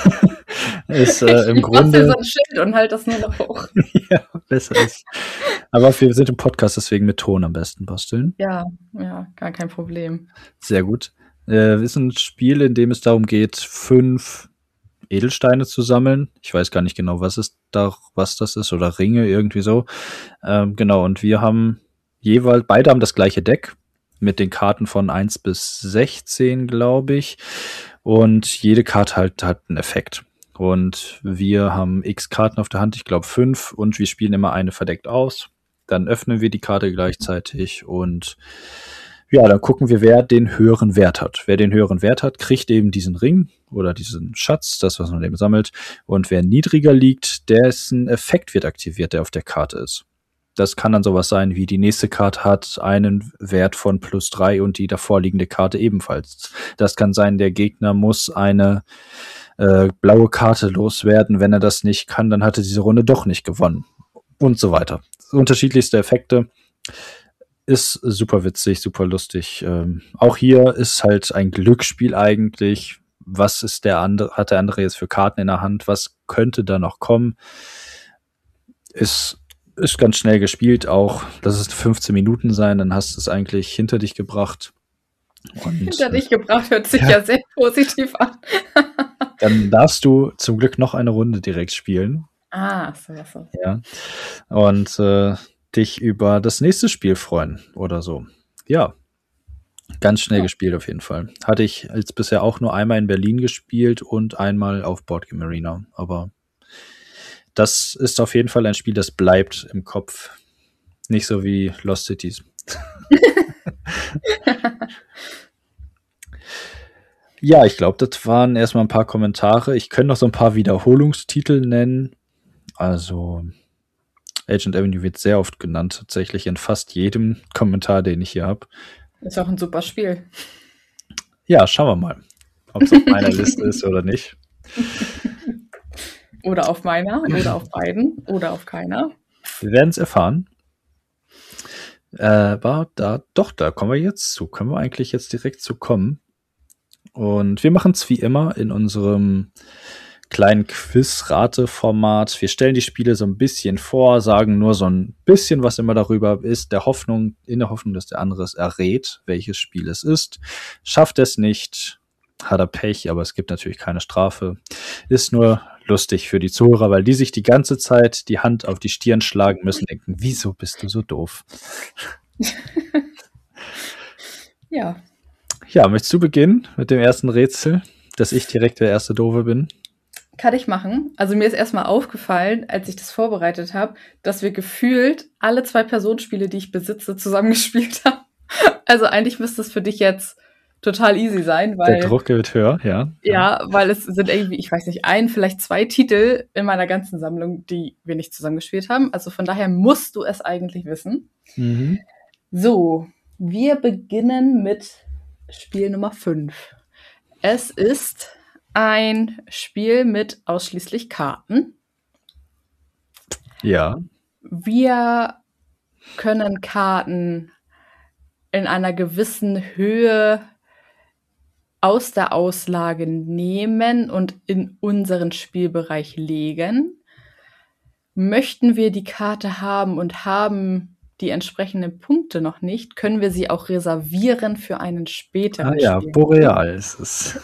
Ist äh, im ich bastel Grunde so ein Schild und halt das nur noch hoch. ja, besser ist. Aber wir sind im Podcast, deswegen mit Ton am besten basteln. Ja, ja, gar kein Problem. Sehr gut. Äh, ist ein Spiel, in dem es darum geht, fünf Edelsteine zu sammeln. Ich weiß gar nicht genau, was ist da, was das ist, oder Ringe, irgendwie so. Ähm, genau, und wir haben jeweils, beide haben das gleiche Deck mit den Karten von eins bis sechzehn, glaube ich. Und jede Karte halt hat einen Effekt. Und wir haben x Karten auf der Hand, ich glaube fünf, und wir spielen immer eine verdeckt aus. Dann öffnen wir die Karte gleichzeitig und ja, dann gucken wir, wer den höheren Wert hat. Wer den höheren Wert hat, kriegt eben diesen Ring oder diesen Schatz, das, was man eben sammelt. Und wer niedriger liegt, dessen Effekt wird aktiviert, der auf der Karte ist. Das kann dann sowas sein, wie die nächste Karte hat einen Wert von plus drei und die davorliegende Karte ebenfalls. Das kann sein, der Gegner muss eine äh, blaue Karte loswerden. Wenn er das nicht kann, dann hat er diese Runde doch nicht gewonnen. Und so weiter. Unterschiedlichste Effekte. Ist super witzig, super lustig. Ähm, auch hier ist halt ein Glücksspiel eigentlich. Was ist der andere, hat der andere jetzt für Karten in der Hand? Was könnte da noch kommen? Ist, ist ganz schnell gespielt auch. Lass es fünfzehn Minuten sein, dann hast du es eigentlich hinter dich gebracht. Und, Hinter dich gebracht hört sich Ja. ja, sehr positiv an. Dann darfst du zum Glück noch eine Runde direkt spielen. Ah, so, so. Ja. Und äh, dich über das nächste Spiel freuen oder so. Ja, ganz schnell Ja. gespielt auf jeden Fall. Hatte ich jetzt bisher auch nur einmal in Berlin gespielt und einmal auf Board Game Arena. Aber das ist auf jeden Fall ein Spiel, das bleibt im Kopf. Nicht so wie Lost Cities. Ja, ich glaube, das waren erstmal ein paar Kommentare. Ich könnte noch so ein paar Wiederholungstitel nennen. Also Agent Avenue wird sehr oft genannt, tatsächlich in fast jedem Kommentar, den ich hier habe. Ist auch ein super Spiel. Ja, schauen wir mal, ob es auf meiner Liste ist oder nicht. Oder auf meiner, oder auf beiden, oder auf keiner. Wir werden es erfahren. Äh, war da, doch, da kommen wir jetzt zu. Können wir eigentlich jetzt direkt zu kommen. Und wir machen es wie immer in unserem kleinen Quiz-Rate-Format. Wir stellen die Spiele so ein bisschen vor, sagen nur so ein bisschen was immer darüber ist, der Hoffnung, in der Hoffnung, dass der andere es errät, welches Spiel es ist. Schafft es nicht, hat er Pech, aber es gibt natürlich keine Strafe. Ist nur lustig für die Zuhörer, weil die sich die ganze Zeit die Hand auf die Stirn schlagen müssen, denken, wieso bist du so doof? Ja. Ja, möchtest du beginnen mit dem ersten Rätsel, dass ich direkt der erste Doofe bin? Kann ich machen. Also mir ist erstmal aufgefallen, als ich das vorbereitet habe, dass wir gefühlt alle zwei Personenspiele, die ich besitze, zusammengespielt haben. Also eigentlich müsste es für dich jetzt total easy sein, weil... Der Druck wird höher, ja. Ja, weil es sind irgendwie, ich weiß nicht, ein, vielleicht zwei Titel in meiner ganzen Sammlung, die wir nicht zusammengespielt haben. Also von daher musst du es eigentlich wissen. Mhm. So, wir beginnen mit Spiel Nummer fünf. Es ist ein Spiel mit ausschließlich Karten. Ja. Wir können Karten in einer gewissen Höhe aus der Auslage nehmen und in unseren Spielbereich legen. Möchten wir die Karte haben und haben die entsprechenden Punkte noch nicht, können wir sie auch reservieren für einen späteren Ah ja, Spiel. Boreal ist es.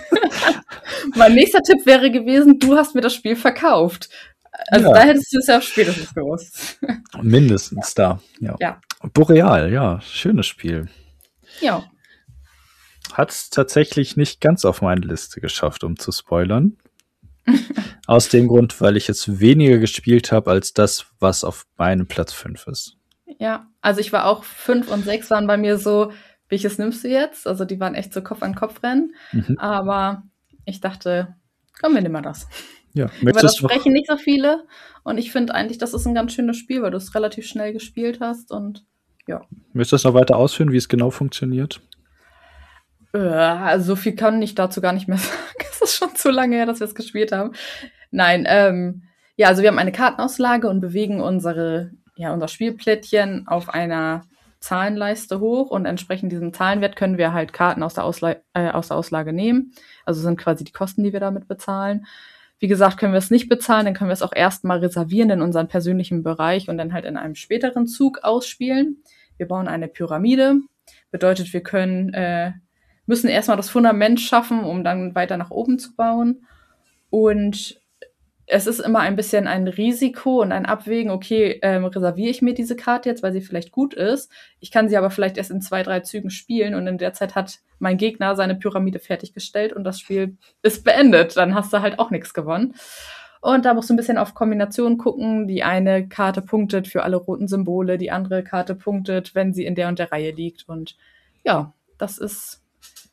Mein nächster Tipp wäre gewesen, du hast mir das Spiel verkauft. Also Ja. da hättest du es ja spätestens gewusst. Mindestens da, ja. Ja. Boreal, ja, schönes Spiel. Ja. Hat es tatsächlich nicht ganz auf meine Liste geschafft, um zu spoilern. Aus dem Grund, weil ich jetzt weniger gespielt habe als das, was auf meinem Platz fünf ist. Ja, also ich war auch fünf und sechs waren bei mir so, welches nimmst du jetzt? Also die waren echt so Kopf an Kopf rennen. Mhm. Aber ich dachte, komm, wir nehmen mal das. Ja, Über das möchtest du noch, sprechen nicht so viele. Und ich finde eigentlich, das ist ein ganz schönes Spiel, weil du es relativ schnell gespielt hast. Und möchtest du noch weiter ausführen, wie es genau funktioniert? äh, also so viel kann ich dazu gar nicht mehr sagen. Es ist schon zu lange her, dass wir es gespielt haben. Nein, ähm, ja, also wir haben eine Kartenauslage und bewegen unsere, ja, unser Spielplättchen auf einer Zahlenleiste hoch und entsprechend diesem Zahlenwert können wir halt Karten aus der, Ausla- äh, aus der Auslage nehmen. Also sind quasi die Kosten, die wir damit bezahlen. Wie gesagt, können wir es nicht bezahlen, dann können wir es auch erstmal reservieren in unseren persönlichen Bereich und dann halt in einem späteren Zug ausspielen. Wir bauen eine Pyramide. Bedeutet, wir können, äh, müssen erstmal das Fundament schaffen, um dann weiter nach oben zu bauen. Und es ist immer ein bisschen ein Risiko und ein Abwägen, okay, ähm, reserviere ich mir diese Karte jetzt, weil sie vielleicht gut ist. Ich kann sie aber vielleicht erst in zwei, drei Zügen spielen und in der Zeit hat mein Gegner seine Pyramide fertiggestellt und das Spiel ist beendet. Dann hast du halt auch nichts gewonnen. Und da musst du ein bisschen auf Kombinationen gucken. Die eine Karte punktet für alle roten Symbole, die andere Karte punktet, wenn sie in der und der Reihe liegt. Und ja, das ist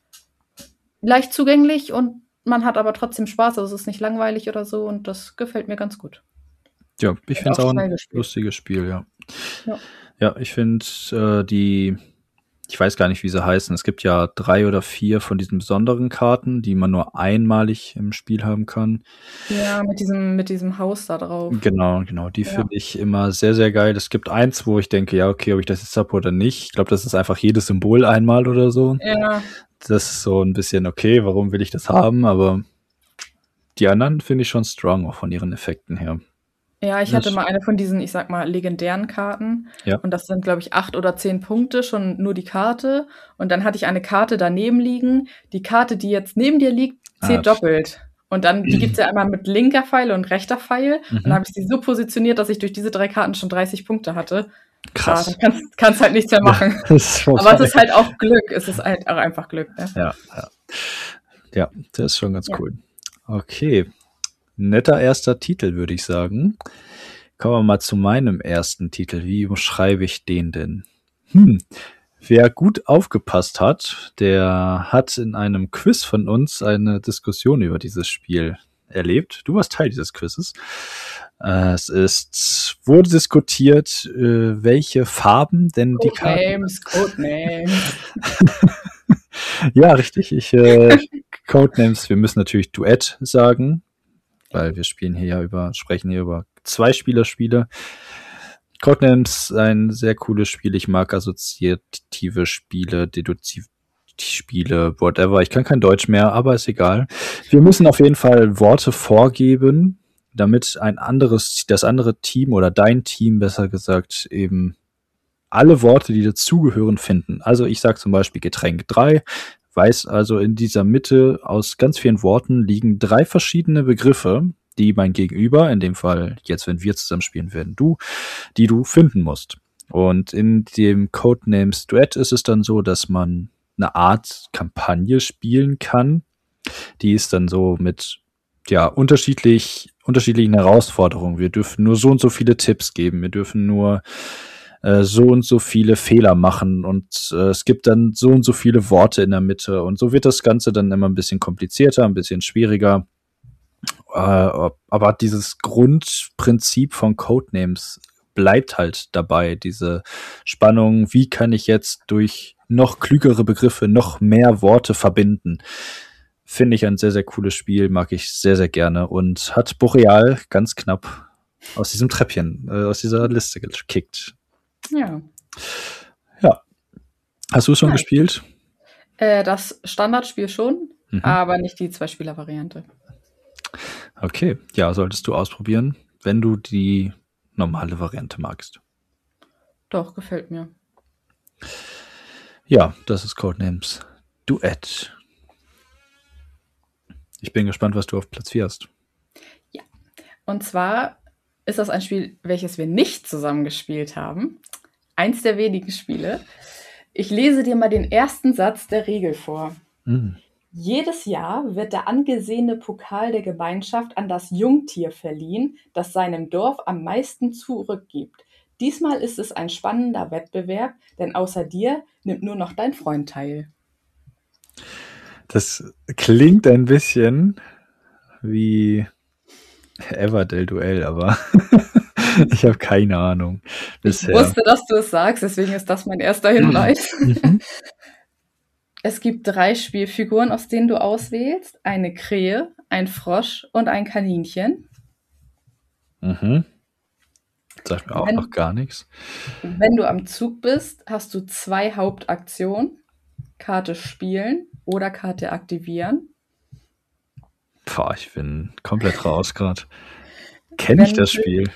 leicht zugänglich und man hat aber trotzdem Spaß, also es ist nicht langweilig oder so und das gefällt mir ganz gut. Ja, ich Und finde es auch auch schnell ein gespielt. lustiges Spiel, ja. Ja. Ja, ich finde äh, die, ich weiß gar nicht, wie sie heißen. Es gibt ja drei oder vier von diesen besonderen Karten, die man nur einmalig im Spiel haben kann. Ja, mit diesem, mit diesem Haus da drauf. Genau, genau. Die Ja. finde ich immer sehr, sehr geil. Es gibt eins, wo ich denke, ja, okay, ob ich das jetzt habe oder nicht. Ich glaube, das ist einfach jedes Symbol einmal oder so. Ja, Das ist so ein bisschen, okay, warum will ich das haben? Aber die anderen finde ich schon strong, auch von ihren Effekten her. ja, ich Das- hatte mal eine von diesen, ich sag mal, legendären Karten. Ja. Und das sind, glaube ich, acht oder zehn Punkte, schon nur die Karte. Und dann hatte ich eine Karte daneben liegen. Die Karte, die jetzt neben dir liegt, zählt Ah, doppelt. Und dann, die gibt's ja einmal mit linker Pfeil und rechter Pfeil. Mhm. Und dann habe ich sie so positioniert, dass ich durch diese drei Karten schon dreißig Punkte hatte. Krass. Ja, dann kannst, kannst halt nichts mehr machen. Ja, das ist vorbei. Aber es ist halt auch Glück. Es ist halt auch einfach Glück. Ne? Ja, ja. Ja, das ist schon ganz Ja. cool. Okay. Netter erster Titel, würde ich sagen. Kommen wir mal zu meinem ersten Titel. Wie beschreibe ich den denn? Hm. Wer gut aufgepasst hat, der hat in einem Quiz von uns eine Diskussion über dieses Spiel erlebt. Du warst Teil dieses Quizzes. Äh, es ist, wurde diskutiert, äh, welche Farben denn die Karten... Codenames, Codenames. Ja, richtig. Ich äh, Codenames, wir müssen natürlich Duett sagen, weil wir spielen hier ja über, sprechen hier über Zwei-Spieler-Spiele. Codenames, ein sehr cooles Spiel. Ich mag assoziative Spiele, deduktive Spiele, whatever. Ich kann kein Deutsch mehr, aber ist egal. Wir müssen auf jeden Fall Worte vorgeben, damit ein anderes, das andere Team oder dein Team, besser gesagt, eben alle Worte, die dazugehören, finden. Also ich sage zum Beispiel Getränk drei, weiß also in dieser Mitte aus ganz vielen Worten liegen drei verschiedene Begriffe, die mein Gegenüber, in dem Fall jetzt, wenn wir zusammen spielen werden, du, die du finden musst. Und in dem Codenames Duett ist es dann so, dass man eine Art Kampagne spielen kann. Die ist dann so mit ja unterschiedlich unterschiedlichen Herausforderungen. Wir dürfen nur so und so viele Tipps geben. Wir dürfen nur äh, so und so viele Fehler machen. Und äh, es gibt dann so und so viele Worte in der Mitte. Und so wird das Ganze dann immer ein bisschen komplizierter, ein bisschen schwieriger. Äh, aber dieses Grundprinzip von Codenames bleibt halt dabei. Diese Spannung, wie kann ich jetzt durch noch klügere Begriffe, noch mehr Worte verbinden. Finde ich ein sehr, sehr cooles Spiel, mag ich sehr, sehr gerne und hat Boreal ganz knapp aus diesem Treppchen, äh, aus dieser Liste gekickt. Ja. Ja. Hast du es schon Nice. gespielt? Äh, das Standardspiel schon, Mhm. aber nicht die Zwei-Spieler-Variante. Okay, ja, solltest du ausprobieren, wenn du die normale Variante magst. Doch, gefällt mir. Ja, das ist Codenames Duett. Ich bin gespannt, was du auf Platz vier hast. Und zwar ist das ein Spiel, welches wir nicht zusammen gespielt haben. Eins der wenigen Spiele. Ich lese dir mal den ersten Satz der Regel vor. Mhm. Jedes Jahr wird der angesehene Pokal der Gemeinschaft an das Jungtier verliehen, das seinem Dorf am meisten zurückgibt. Diesmal ist es ein spannender Wettbewerb, denn außer dir nimmt nur noch dein Freund teil. Das klingt ein bisschen wie Everdell-Duell, aber ich habe keine Ahnung bisher. Ich wusste, dass du es sagst, deswegen ist das mein erster Hinweis. Mhm. Es gibt drei Spielfiguren, aus denen du auswählst. Eine Krähe, ein Frosch und ein Kaninchen. Mhm. Sagt mir auch Wenn- noch gar nichts. Wenn du am Zug bist, hast du zwei Hauptaktionen. Karte spielen oder Karte aktivieren. Boah, ich bin komplett raus gerade. Kenne ich Wenn das du- Spiel?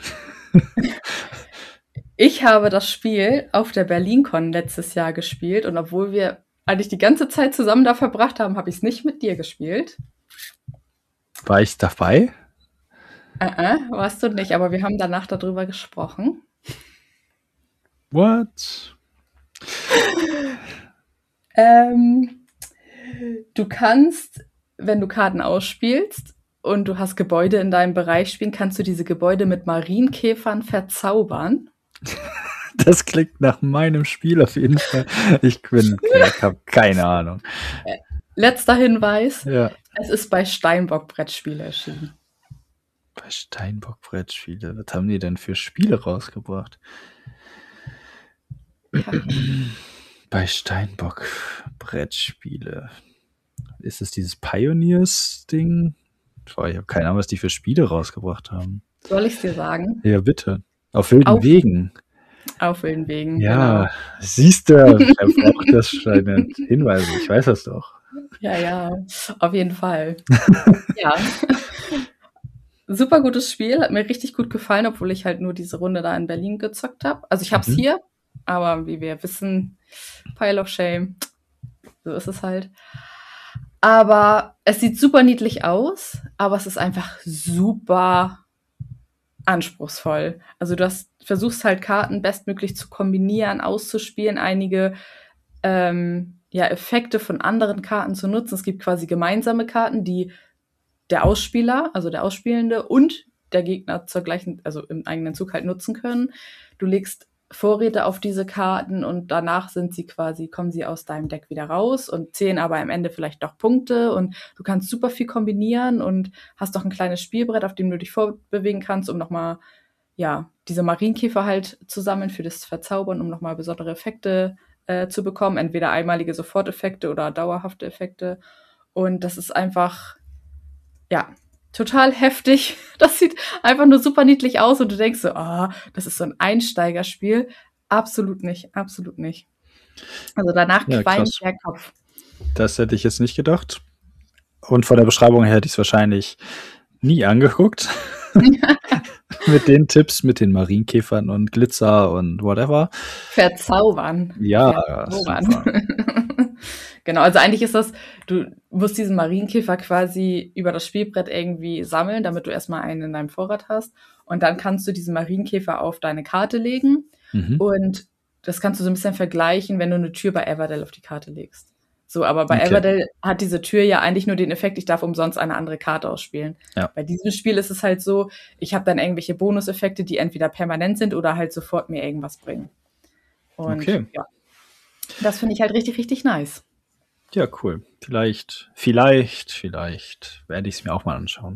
Ich habe das Spiel auf der BerlinCon letztes Jahr gespielt und obwohl wir eigentlich die ganze Zeit zusammen da verbracht haben, habe ich es nicht mit dir gespielt. War ich dabei? Äh, äh, warst du nicht, aber wir haben danach darüber gesprochen. What? Ähm, du kannst, wenn du Karten ausspielst und du hast Gebäude in deinem Bereich spielen, kannst du diese Gebäude mit Marienkäfern verzaubern. Das klingt nach meinem Spiel auf jeden Fall. Ich bin, ich habe keine Ahnung. Letzter Hinweis, Ja. es ist bei Steinbock Brettspiele erschienen. Bei Steinbock Brettspiele. Was haben die denn für Spiele rausgebracht? Ja. Bei Steinbock Brettspiele. Ist es dieses Pioneers-Ding? Boah, ich habe keine Ahnung, was die für Spiele rausgebracht haben. Soll ich es dir sagen? Ja, bitte. Auf wilden Auf- Wegen. Auf wilden Wegen. Ja, siehst du, er braucht das seine Hinweise. Ich weiß das doch. Genau. Ja, ja, auf jeden Fall. Ja. Super gutes Spiel, hat mir richtig gut gefallen, obwohl ich halt nur diese Runde da in Berlin gezockt habe. Also ich hab's Mhm. hier, aber wie wir wissen, Pile of Shame. So ist es halt. Aber es sieht super niedlich aus, aber es ist einfach super anspruchsvoll. Also du hast, versuchst halt Karten bestmöglich zu kombinieren, auszuspielen, einige ähm, ja, Effekte von anderen Karten zu nutzen. Es gibt quasi gemeinsame Karten, die der Ausspieler, also der Ausspielende und der Gegner zur gleichen, also im eigenen Zug halt nutzen können. Du legst Vorräte auf diese Karten und danach sind sie quasi, kommen sie aus deinem Deck wieder raus und zählen aber am Ende vielleicht doch Punkte und du kannst super viel kombinieren und hast doch ein kleines Spielbrett, auf dem du dich vorbewegen kannst, um nochmal, ja, diese Marienkäfer halt zu sammeln für das Verzaubern, um nochmal besondere Effekte äh, zu bekommen, entweder einmalige Soforteffekte oder dauerhafte Effekte. Und das ist einfach, ja, total heftig. Das sieht einfach nur super niedlich aus und du denkst so, ah, oh, das ist so ein Einsteigerspiel. Absolut nicht, absolut nicht. Also danach Ja, qualmt krass. der Kopf. Das hätte ich jetzt nicht gedacht. Und von der Beschreibung her hätte ich es wahrscheinlich nie angeguckt. Mit den Tipps, mit den Marienkäfern und Glitzer und whatever. Verzaubern. Ja, Verzaubern. super. Genau, also eigentlich ist das, du musst diesen Marienkäfer quasi über das Spielbrett irgendwie sammeln, damit du erstmal einen in deinem Vorrat hast. Und dann kannst du diesen Marienkäfer auf deine Karte legen. Mhm. Und das kannst du so ein bisschen vergleichen, wenn du eine Tür bei Everdell auf die Karte legst. So, aber bei Okay. Everdell hat diese Tür ja eigentlich nur den Effekt, ich darf umsonst eine andere Karte ausspielen. Ja. Bei diesem Spiel ist es halt so, ich habe dann irgendwelche Bonuseffekte, die entweder permanent sind oder halt sofort mir irgendwas bringen. Und Okay. ja, das finde ich halt richtig, richtig nice. Ja, cool. Vielleicht, vielleicht, vielleicht werde ich es mir auch mal anschauen.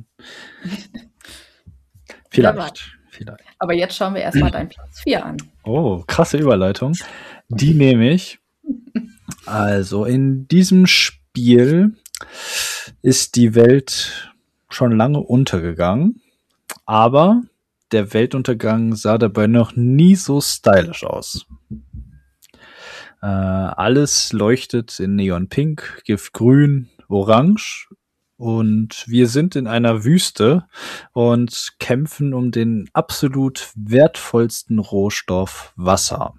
Vielleicht, vielleicht. Aber jetzt schauen wir erstmal deinen Platz vier an. Oh, krasse Überleitung. Die nehme ich. Also, in diesem Spiel ist die Welt schon lange untergegangen, aber der Weltuntergang sah dabei noch nie so stylisch aus. Äh, alles leuchtet in Neonpink, Giftgrün, Orange und wir sind in einer Wüste und kämpfen um den absolut wertvollsten Rohstoff Wasser.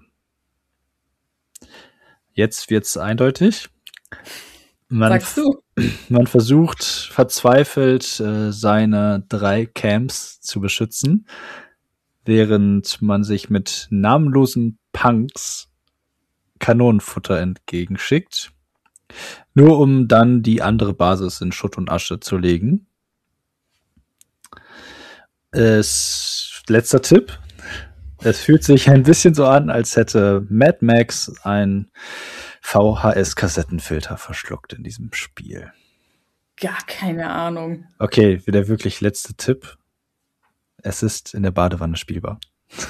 Jetzt wird's eindeutig. Man, Sagst du? Man versucht verzweifelt, äh, seine drei Camps zu beschützen, während man sich mit namenlosen Punks Kanonenfutter entgegenschickt, nur um dann die andere Basis in Schutt und Asche zu legen. Es, letzter Tipp. Es fühlt sich ein bisschen so an, als hätte Mad Max ein V H S-Kassettenfilter verschluckt in diesem Spiel. Gar keine Ahnung. Okay, der wirklich letzte Tipp. Es ist in der Badewanne spielbar.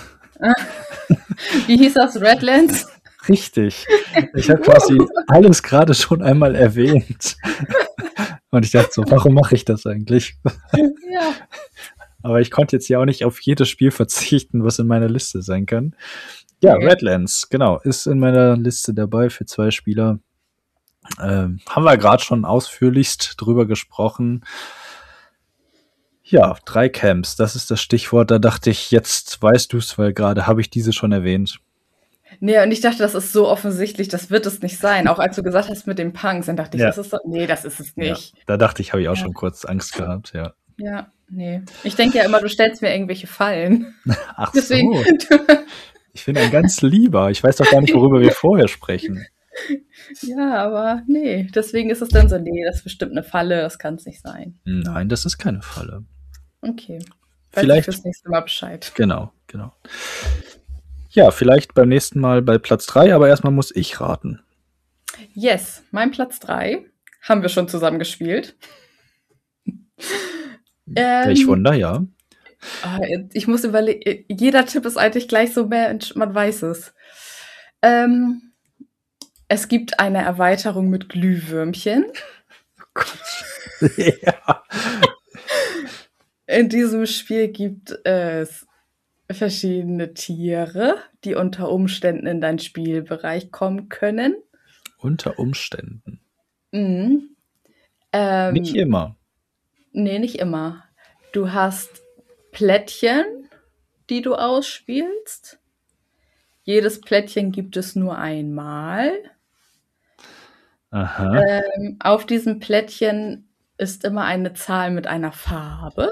Wie hieß das? Redlands? Richtig. Ich habe quasi alles gerade schon einmal erwähnt. Und ich dachte so, warum mache ich das eigentlich? Ja. Aber ich konnte jetzt ja auch nicht auf jedes Spiel verzichten, was in meiner Liste sein kann. Ja, okay. Redlands, genau, ist in meiner Liste dabei für zwei Spieler. Ähm, haben wir gerade schon ausführlichst drüber gesprochen. Ja, drei Camps, das ist das Stichwort. Da dachte ich, jetzt weißt du es, weil gerade habe ich diese schon erwähnt. Nee, und ich dachte, das ist so offensichtlich, das wird es nicht sein. Auch als du gesagt hast mit den Punks, dann dachte ich, ja. das ist so, nee, das ist es nicht. Ja, da dachte ich, habe ich auch ja. schon kurz Angst gehabt, ja. Ja, nee. Ich denke ja immer, du stellst mir irgendwelche Fallen. Ach Deswegen. so. Ich bin ein ganz Lieber. Ich weiß doch gar nicht, worüber wir vorher sprechen. Ja, aber nee, deswegen ist es dann so, nee, das ist bestimmt eine Falle, das kann es nicht sein. Nein, das ist keine Falle. Okay. Weiß vielleicht fürs nächste Mal Bescheid. Genau, genau. Ja, vielleicht beim nächsten Mal bei Platz drei, aber erstmal muss ich raten. Yes, mein Platz drei haben wir schon zusammen gespielt. Welch ähm, Wunder, ja. Ich muss überlegen, jeder Tipp ist eigentlich gleich so, Mensch, man weiß es. Ähm, es gibt eine Erweiterung mit Glühwürmchen. Oh Gott. Ja. In diesem Spiel gibt es verschiedene Tiere, die unter Umständen in deinen Spielbereich kommen können. Unter Umständen? Mhm. Ähm, nicht immer. Nee, nicht immer. Du hast Plättchen, die du ausspielst. Jedes Plättchen gibt es nur einmal. Aha. Ähm, auf diesem Plättchen ist immer eine Zahl mit einer Farbe.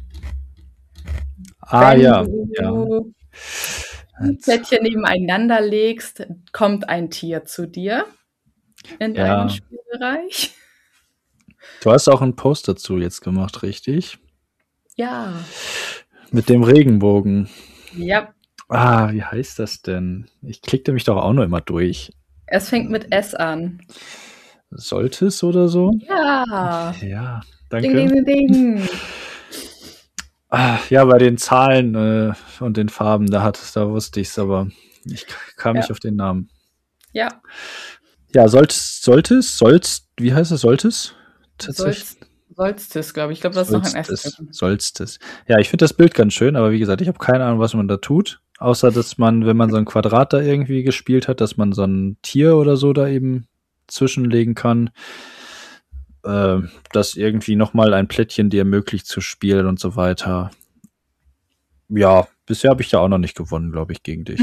Ah, Wenn ja, ja. du die Plättchen nebeneinander legst, kommt ein Tier zu dir in Ja. deinen Spielbereich. Du hast auch einen Post dazu jetzt gemacht, richtig? Ja. Mit dem Regenbogen. Ja. Ah, wie heißt das denn? Ich klickte mich doch auch nur immer durch. Es fängt mit S an. Sollte es oder so? Ja. Ja, danke. Ding, ding, ding, ding. Ah, ja, bei den Zahlen äh, und den Farben, da hat es, da wusste ich es, aber ich kam nicht Ja. auf den Namen. Ja. Ja, sollte sollte es, sollst, wie heißt es, sollte es? Sollst, sollst es, glaube ich. Ich glaube, das ist noch ein S. Sollst es, sollst es. Ja, ich finde das Bild ganz schön, aber wie gesagt, ich habe keine Ahnung, was man da tut. Außer, dass man, wenn man so ein Quadrat da irgendwie gespielt hat, dass man so ein Tier oder so da eben zwischenlegen kann. Äh, das irgendwie nochmal ein Plättchen dir ermöglicht zu spielen und so weiter. Ja, bisher habe ich da auch noch nicht gewonnen, glaube ich, gegen dich.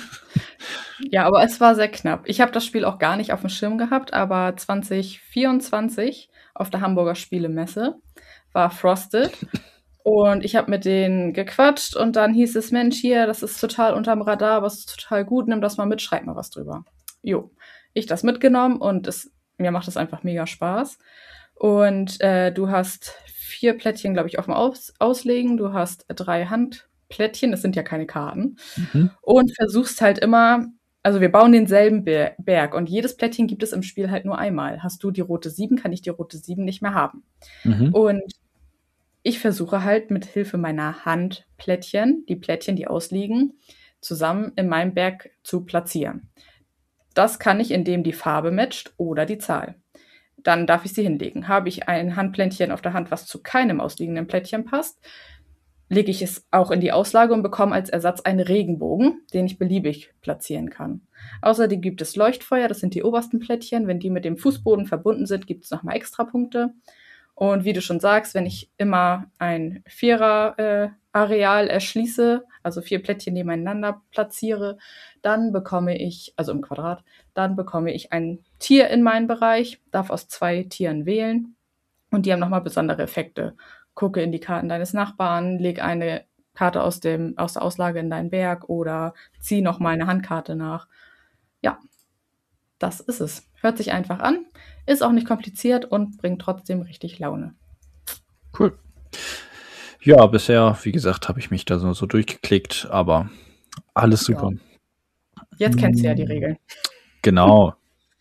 Ja, aber es war sehr knapp. Ich habe das Spiel auch gar nicht auf dem Schirm gehabt, aber zwanzig vierundzwanzig auf der Hamburger Spielemesse war Frosted. Und ich habe mit denen gequatscht und dann hieß es, Mensch, hier, das ist total unterm Radar, aber es ist total gut, nimm das mal mit, schreib mal was drüber. Jo, ich das mitgenommen und es, mir macht es einfach mega Spaß. Und äh, du hast vier Plättchen, glaube ich, auf dem Aus Auslegen. Du hast drei Handplättchen, das sind ja keine Karten. Mhm. Und versuchst halt immer, also wir bauen denselben Ber Berg und jedes Plättchen gibt es im Spiel halt nur einmal. Hast du die rote sieben, kann ich die rote sieben nicht mehr haben. Mhm. Und ich versuche halt mit Hilfe meiner Handplättchen, die Plättchen, die ausliegen, zusammen in meinem Berg zu platzieren. Das kann ich, indem die Farbe matcht oder die Zahl. Dann darf ich sie hinlegen. Habe ich ein Handplättchen auf der Hand, was zu keinem ausliegenden Plättchen passt, lege ich es auch in die Auslage und bekomme als Ersatz einen Regenbogen, den ich beliebig platzieren kann. Außerdem gibt es Leuchtfeuer, das sind die obersten Plättchen. Wenn die mit dem Fußboden verbunden sind, gibt es nochmal extra Punkte. Und wie du schon sagst, wenn ich immer ein Vierer-Areal äh, erschließe, also vier Plättchen nebeneinander platziere, dann bekomme ich, also im Quadrat, dann bekomme ich ein Tier in meinen Bereich, darf aus zwei Tieren wählen und die haben nochmal besondere Effekte. Gucke in die Karten deines Nachbarn, leg eine Karte aus, dem, aus der Auslage in deinen Berg oder zieh nochmal eine Handkarte nach. Ja, das ist es. Hört sich einfach an, ist auch nicht kompliziert und bringt trotzdem richtig Laune. Cool. Ja, bisher, wie gesagt, habe ich mich da so, so durchgeklickt, aber alles super. Ja. Jetzt kennst du ja die Regeln. Genau.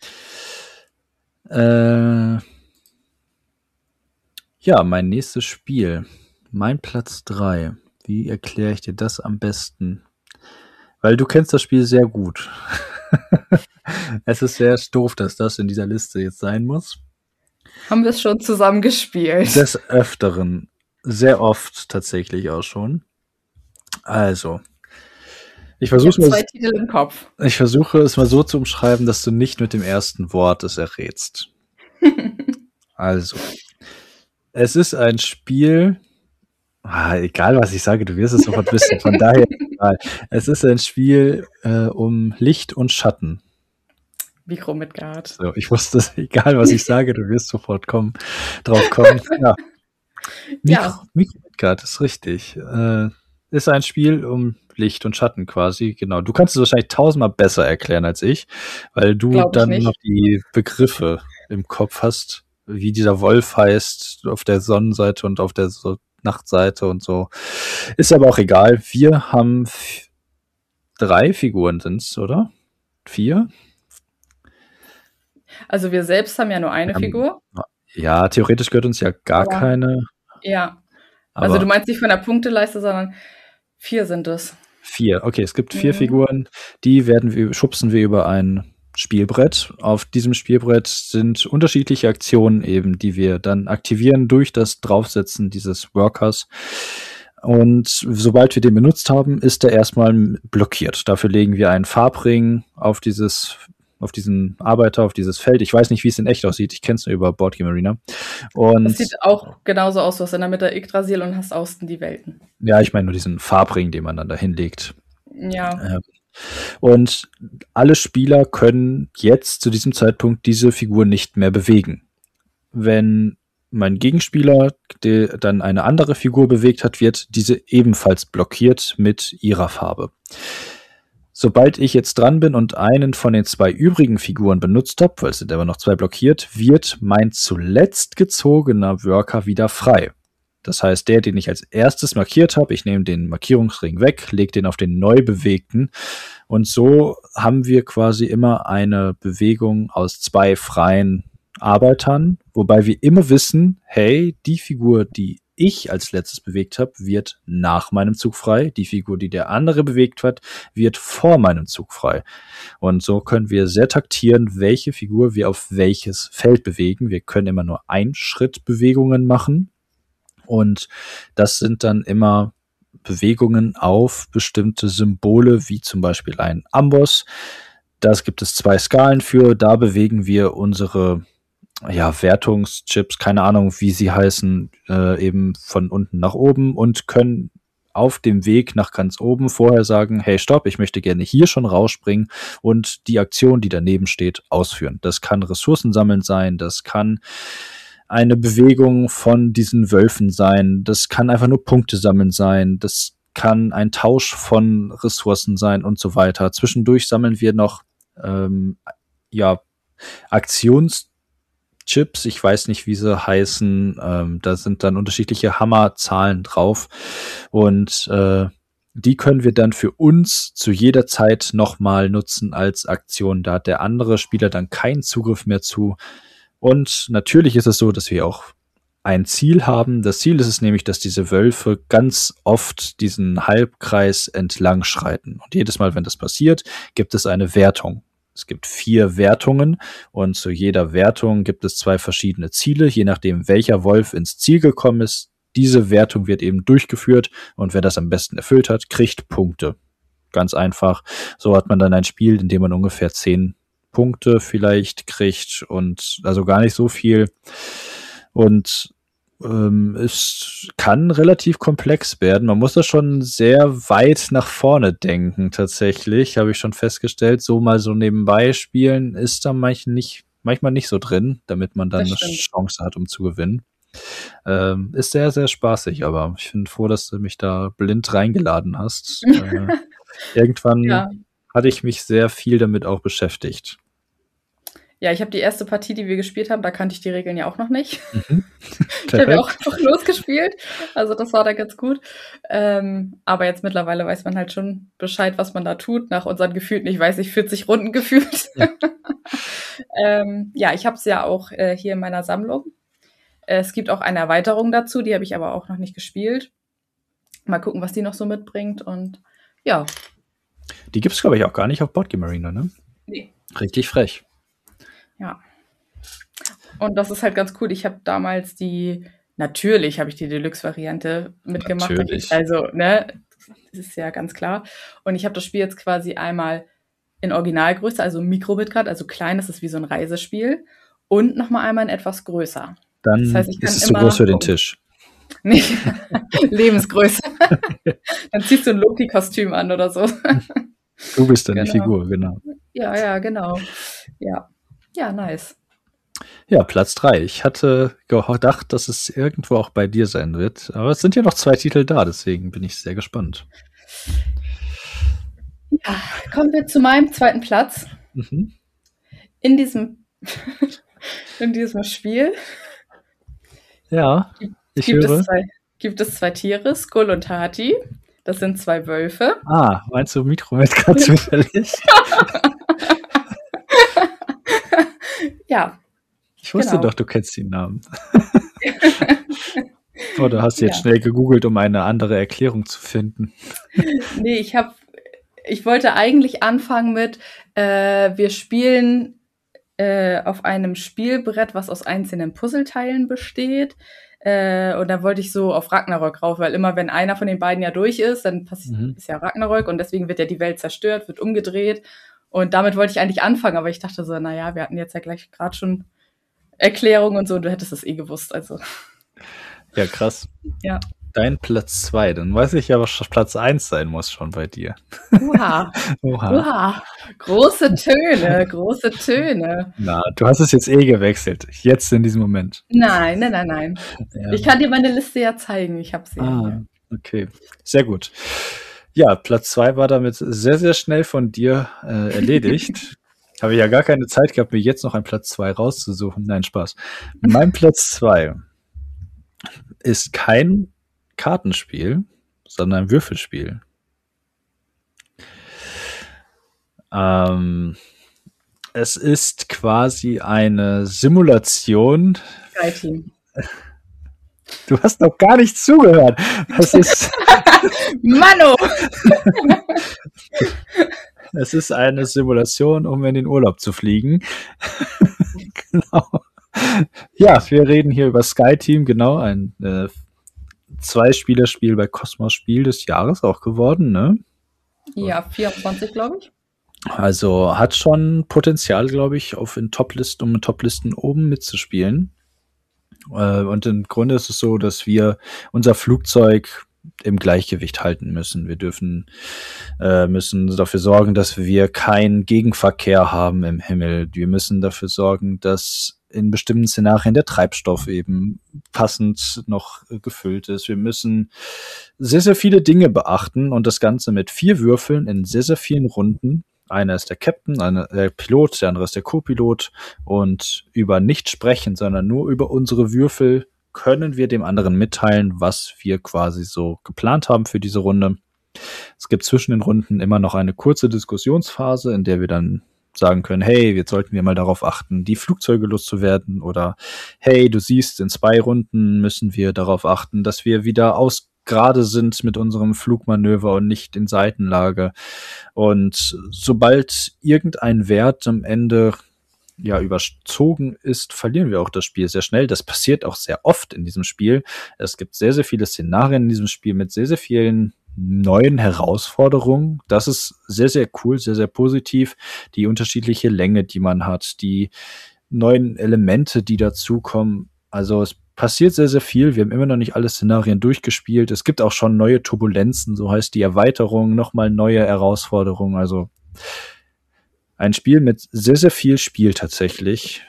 äh, ja, mein nächstes Spiel. Mein Platz drei. Wie erkläre ich dir das am besten? Weil du kennst das Spiel sehr gut. Es ist sehr doof, dass das in dieser Liste jetzt sein muss. Haben wir es schon zusammen gespielt? Des Öfteren. Sehr oft tatsächlich auch schon. Also. Ich versuche zwei Titel im Kopf. Ich versuche es mal so zu umschreiben, dass du nicht mit dem ersten Wort es errätst. Also. Es ist ein Spiel. Ah, egal, was ich sage, du wirst es sofort wissen. Von daher egal. Es ist ein Spiel äh, um Licht und Schatten. Mikro Midgard. So, ich wusste, egal was ich sage, du wirst sofort kommen, drauf kommen. Ja. Mikro, Ja. Mikro Midgard ist richtig. Äh, ist ein Spiel um Licht und Schatten quasi, genau. Du kannst es wahrscheinlich tausendmal besser erklären als ich, weil du Glaub ich dann nicht. noch die Begriffe im Kopf hast, wie dieser Wolf heißt auf der Sonnenseite und auf der so Nachtseite und so. Ist aber auch egal. Wir haben f- drei Figuren sind's, oder? Vier? Also wir selbst haben ja nur eine Wir haben- Figur. Ja, theoretisch gehört uns ja gar Aber- keine. Ja. Aber Also du meinst nicht von der Punkteleiste, sondern vier sind es. vier. Okay, es gibt vier Mhm. Figuren. Die werden wir, schubsen wir über ein Spielbrett. Auf diesem Spielbrett sind unterschiedliche Aktionen eben, die wir dann aktivieren durch das Draufsetzen dieses Workers. Und sobald wir den benutzt haben, ist er erstmal blockiert. Dafür legen wir einen Farbring auf dieses, auf diesen Arbeiter, auf dieses Feld. Ich weiß nicht, wie es in echt aussieht. Ich kenne es nur über Boardgame Arena. Und Das sieht auch genauso aus. Du hast in der Mitte Yggdrasil und hast außen die Welten. ja, ich meine nur diesen Farbring, den man dann da hinlegt. Ja. Ähm, Und alle Spieler können jetzt zu diesem Zeitpunkt diese Figur nicht mehr bewegen. Wenn mein Gegenspieler der dann eine andere Figur bewegt hat, wird diese ebenfalls blockiert mit ihrer Farbe. Sobald ich jetzt dran bin und einen von den zwei übrigen Figuren benutzt habe, weil es sind aber noch zwei blockiert, wird mein zuletzt gezogener Worker wieder frei. Das heißt, der, den ich als erstes markiert habe, ich nehme den Markierungsring weg, lege den auf den neu bewegten und so haben wir quasi immer eine Bewegung aus zwei freien Arbeitern, wobei wir immer wissen, hey, die Figur, die ich als letztes bewegt habe, wird nach meinem Zug frei. Die Figur, die der andere bewegt hat, wird vor meinem Zug frei. Und so können wir sehr taktieren, welche Figur wir auf welches Feld bewegen. Wir können immer nur Ein-Schritt-Bewegungen machen. Und das sind dann immer Bewegungen auf bestimmte Symbole, wie zum Beispiel ein Amboss. Das gibt es zwei Skalen für. Da bewegen wir unsere ja, Wertungschips, keine Ahnung, wie sie heißen, äh, eben von unten nach oben und können auf dem Weg nach ganz oben vorher sagen, hey, stopp, ich möchte gerne hier schon rausspringen und die Aktion, die daneben steht, ausführen. Das kann Ressourcen sammeln sein, das kann eine Bewegung von diesen Wölfen sein, das kann einfach nur Punkte sammeln sein, das kann ein Tausch von Ressourcen sein und so weiter. Zwischendurch sammeln wir noch ähm, ja, Aktions Chips, ich weiß nicht, wie sie heißen, ähm, da sind dann unterschiedliche Hammerzahlen drauf und äh, die können wir dann für uns zu jeder Zeit nochmal nutzen als Aktion. Da hat der andere Spieler dann keinen Zugriff mehr zu. Und natürlich ist es so, dass wir auch ein Ziel haben. Das Ziel ist es nämlich, dass diese Wölfe ganz oft diesen Halbkreis entlang schreiten. Und jedes Mal, wenn das passiert, gibt es eine Wertung. Es gibt vier Wertungen und zu jeder Wertung gibt es zwei verschiedene Ziele, je nachdem, welcher Wolf ins Ziel gekommen ist. Diese Wertung wird eben durchgeführt und wer das am besten erfüllt hat, kriegt Punkte. Ganz einfach. So hat man dann ein Spiel, in dem man ungefähr zehn Punkte vielleicht kriegt und also gar nicht so viel. Und ähm, es kann relativ komplex werden. Man muss da schon sehr weit nach vorne denken, tatsächlich, habe ich schon festgestellt. So mal so nebenbei spielen ist da manchmal nicht, manchmal nicht so drin, damit man dann eine Chance hat, um zu gewinnen. Ähm, ist sehr, sehr spaßig, aber ich bin froh, dass du mich da blind reingeladen hast. äh, irgendwann ja. hatte ich mich sehr viel damit auch beschäftigt. Ja, ich habe die erste Partie, die wir gespielt haben, da kannte ich die Regeln ja auch noch nicht. Mhm. Ich habe ja auch einfach losgespielt, also das war da ganz gut. Ähm, aber jetzt mittlerweile weiß man halt schon Bescheid, was man da tut, nach unseren gefühlten, ich weiß nicht, vierzig Runden gefühlt. Ja, ähm, ja ich habe es ja auch äh, hier in meiner Sammlung. Äh, es gibt auch eine Erweiterung dazu, die habe ich aber auch noch nicht gespielt. Mal gucken, was die noch so mitbringt und ja. Die gibt es, glaube ich, auch gar nicht auf Board Game Arena, ne? Nee. Richtig frech. Ja. Und das ist halt ganz cool. Ich habe damals die, natürlich habe ich die Deluxe-Variante mitgemacht. Natürlich. Also, ne, das ist ja ganz klar. Und ich habe das Spiel jetzt quasi einmal in Originalgröße, also Mikrobit-Grad, also klein, das ist wie so ein Reisespiel. Und nochmal einmal in etwas größer. Dann das heißt, ich kann ist es zu groß für den Tisch. Nicht Lebensgröße. Dann ziehst du ein Loki-Kostüm an oder so. Du bist dann genau. die Figur, genau. Ja, ja, genau. Ja. Ja, nice. Ja, Platz drei. Ich hatte gedacht, dass es irgendwo auch bei dir sein wird. Aber es sind ja noch zwei Titel da, deswegen bin ich sehr gespannt. Ja, kommen wir zu meinem zweiten Platz. Mhm. In diesem in diesem Spiel ja, ich gibt, höre. Es zwei, gibt es zwei Tiere, Skull und Tati. Das sind zwei Wölfe. Ah, meinst du Mikro mit gerade zufällig? Ja. Ich wusste genau. doch, du kennst den Namen. Oder hast du jetzt ja. schnell gegoogelt, um eine andere Erklärung zu finden? Nee, ich habe, ich wollte eigentlich anfangen mit, äh, wir spielen äh, auf einem Spielbrett, was aus einzelnen Puzzleteilen besteht. Äh, und da wollte ich so auf Ragnarök rauf, weil immer, wenn einer von den beiden ja durch ist, dann passiert mhm. ist ja Ragnarök und deswegen wird ja die Welt zerstört, wird umgedreht. Und damit wollte ich eigentlich anfangen, aber ich dachte so, naja, wir hatten jetzt ja gleich gerade schon Erklärungen und so, du hättest es eh gewusst, also. Ja, krass. Ja. Dein Platz zwei, dann weiß ich ja, was Platz eins sein muss schon bei dir. Oha, Oha. oha, große Töne, große Töne. Na, du hast es jetzt eh gewechselt. Jetzt in diesem Moment. Nein, nein, nein, nein. Ja. Ich kann dir meine Liste ja zeigen. Ich habe sie ja Ah, hier. okay. Sehr gut. Ja, Platz zwei war damit sehr, sehr schnell von dir äh, erledigt. Habe ich ja gar keine Zeit gehabt, mir jetzt noch einen Platz zwei rauszusuchen. Nein, Spaß. Mein Platz zwei ist kein Kartenspiel, sondern ein Würfelspiel. Ähm, es ist quasi eine Simulation. Sky-Team. Du hast noch gar nicht zugehört. Das ist. Mano! Es ist eine Simulation, um in den Urlaub zu fliegen. Genau. Ja, wir reden hier über Sky-Team, genau, ein äh, Zwei-Spieler-Spiel bei Cosmos Spiel des Jahres auch geworden, ne? Ja, vierundzwanzig, glaube ich. Also hat schon Potenzial, glaube ich, auf in Toplisten, um in Toplisten oben mitzuspielen. Äh, und im Grunde ist es so, dass wir unser Flugzeug im Gleichgewicht halten müssen. Wir dürfen äh, müssen dafür sorgen, dass wir keinen Gegenverkehr haben im Himmel. Wir müssen dafür sorgen, dass in bestimmten Szenarien der Treibstoff eben passend noch äh, gefüllt ist. Wir müssen sehr, sehr viele Dinge beachten und das Ganze mit vier Würfeln in sehr, sehr vielen Runden. Einer ist der Captain, einer der Pilot, der andere ist der Co-Pilot und über nicht sprechen, sondern nur über unsere Würfel können wir dem anderen mitteilen, was wir quasi so geplant haben für diese Runde. Es gibt zwischen den Runden immer noch eine kurze Diskussionsphase, in der wir dann sagen können, hey, jetzt sollten wir mal darauf achten, die Flugzeuge loszuwerden oder hey, du siehst, in zwei Runden müssen wir darauf achten, dass wir wieder aus gerade sind mit unserem Flugmanöver und nicht in Seitenlage. Und sobald irgendein Wert am Ende ja überzogen ist, verlieren wir auch das Spiel sehr schnell. Das passiert auch sehr oft in diesem Spiel. Es gibt sehr, sehr viele Szenarien in diesem Spiel mit sehr, sehr vielen neuen Herausforderungen. Das ist sehr, sehr cool, sehr, sehr positiv. Die unterschiedliche Länge, die man hat, die neuen Elemente, die dazukommen. Also es passiert sehr, sehr viel. Wir haben immer noch nicht alle Szenarien durchgespielt. Es gibt auch schon neue Turbulenzen, so heißt die Erweiterung, nochmal neue Herausforderungen. Also ein Spiel mit sehr, sehr viel Spiel tatsächlich.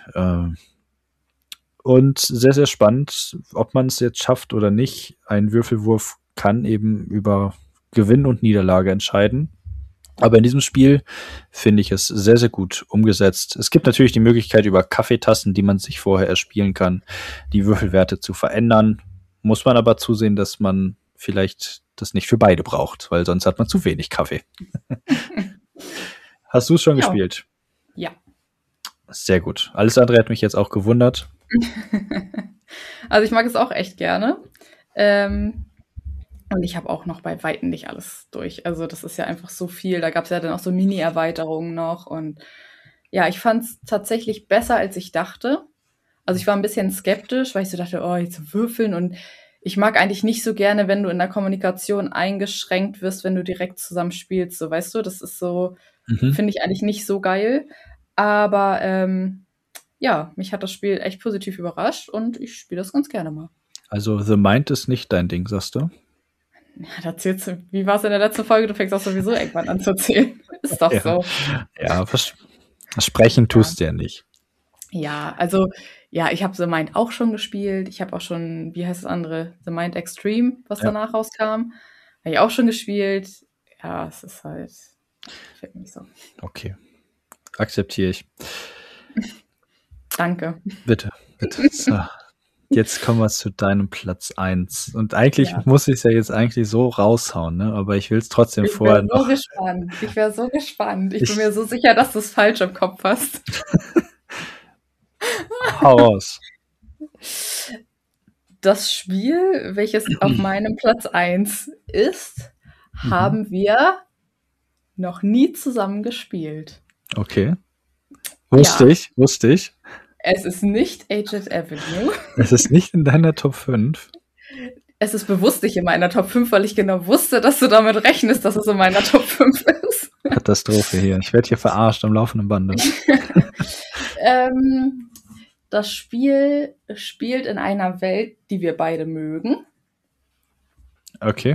Und sehr, sehr spannend, ob man es jetzt schafft oder nicht. Ein Würfelwurf kann eben über Gewinn und Niederlage entscheiden. Aber in diesem Spiel finde ich es sehr, sehr gut umgesetzt. Es gibt natürlich die Möglichkeit, über Kaffeetassen, die man sich vorher erspielen kann, die Würfelwerte zu verändern. Muss man aber zusehen, dass man vielleicht das nicht für beide braucht, weil sonst hat man zu wenig Kaffee. Hast du es schon ja. gespielt? Ja. Sehr gut. Alles andere hat mich jetzt auch gewundert. Also ich mag es auch echt gerne. Ähm, und ich habe auch noch bei Weitem nicht alles durch. Also das ist ja einfach so viel. Da gab es ja dann auch so Mini-Erweiterungen noch. Und ja, ich fand es tatsächlich besser, als ich dachte. Also ich war ein bisschen skeptisch, weil ich so dachte, oh, jetzt würfeln. Und ich mag eigentlich nicht so gerne, wenn du in der Kommunikation eingeschränkt wirst, wenn du direkt zusammen spielst. So, weißt du, das ist so, mhm. finde ich eigentlich nicht so geil. Aber ähm, ja, mich hat das Spiel echt positiv überrascht und ich spiele das ganz gerne mal. Also The Mind ist nicht dein Ding, sagst du? Ja, da zählst du, wie war es in der letzten Folge? Du fängst auch sowieso irgendwann an zu zählen. Ist doch ja. so. Ja, vers- sprechen tust du ja. ja nicht. Ja, also, ja, ich habe The Mind auch schon gespielt. Ich habe auch schon, wie heißt das andere? The Mind Extreme, was ja. danach rauskam. Habe ich auch schon gespielt. Ja, es ist halt, gefällt mir nicht so. Okay, akzeptiere ich. Danke. Bitte, bitte. So. Jetzt kommen wir zu deinem Platz eins. Und eigentlich ja. muss ich es ja jetzt eigentlich so raushauen, ne? Aber ich will es trotzdem ich vorher so noch. Gespannt. Ich wäre so gespannt. Ich, ich bin mir so sicher, dass du es falsch im Kopf hast. Hau raus. Das Spiel, welches auf meinem Platz eins ist, mhm. haben wir noch nie zusammen gespielt. Okay. Wusste ja. ich, wusste ich. Es ist nicht Agent Avenue. Es ist nicht in deiner Top fünf. Es ist bewusst nicht in meiner Top fünf, weil ich genau wusste, dass du damit rechnest, dass es in meiner Top fünf ist. Katastrophe hier. Ich werde hier verarscht am laufenden Bande. ähm, das Spiel spielt in einer Welt, die wir beide mögen. Okay.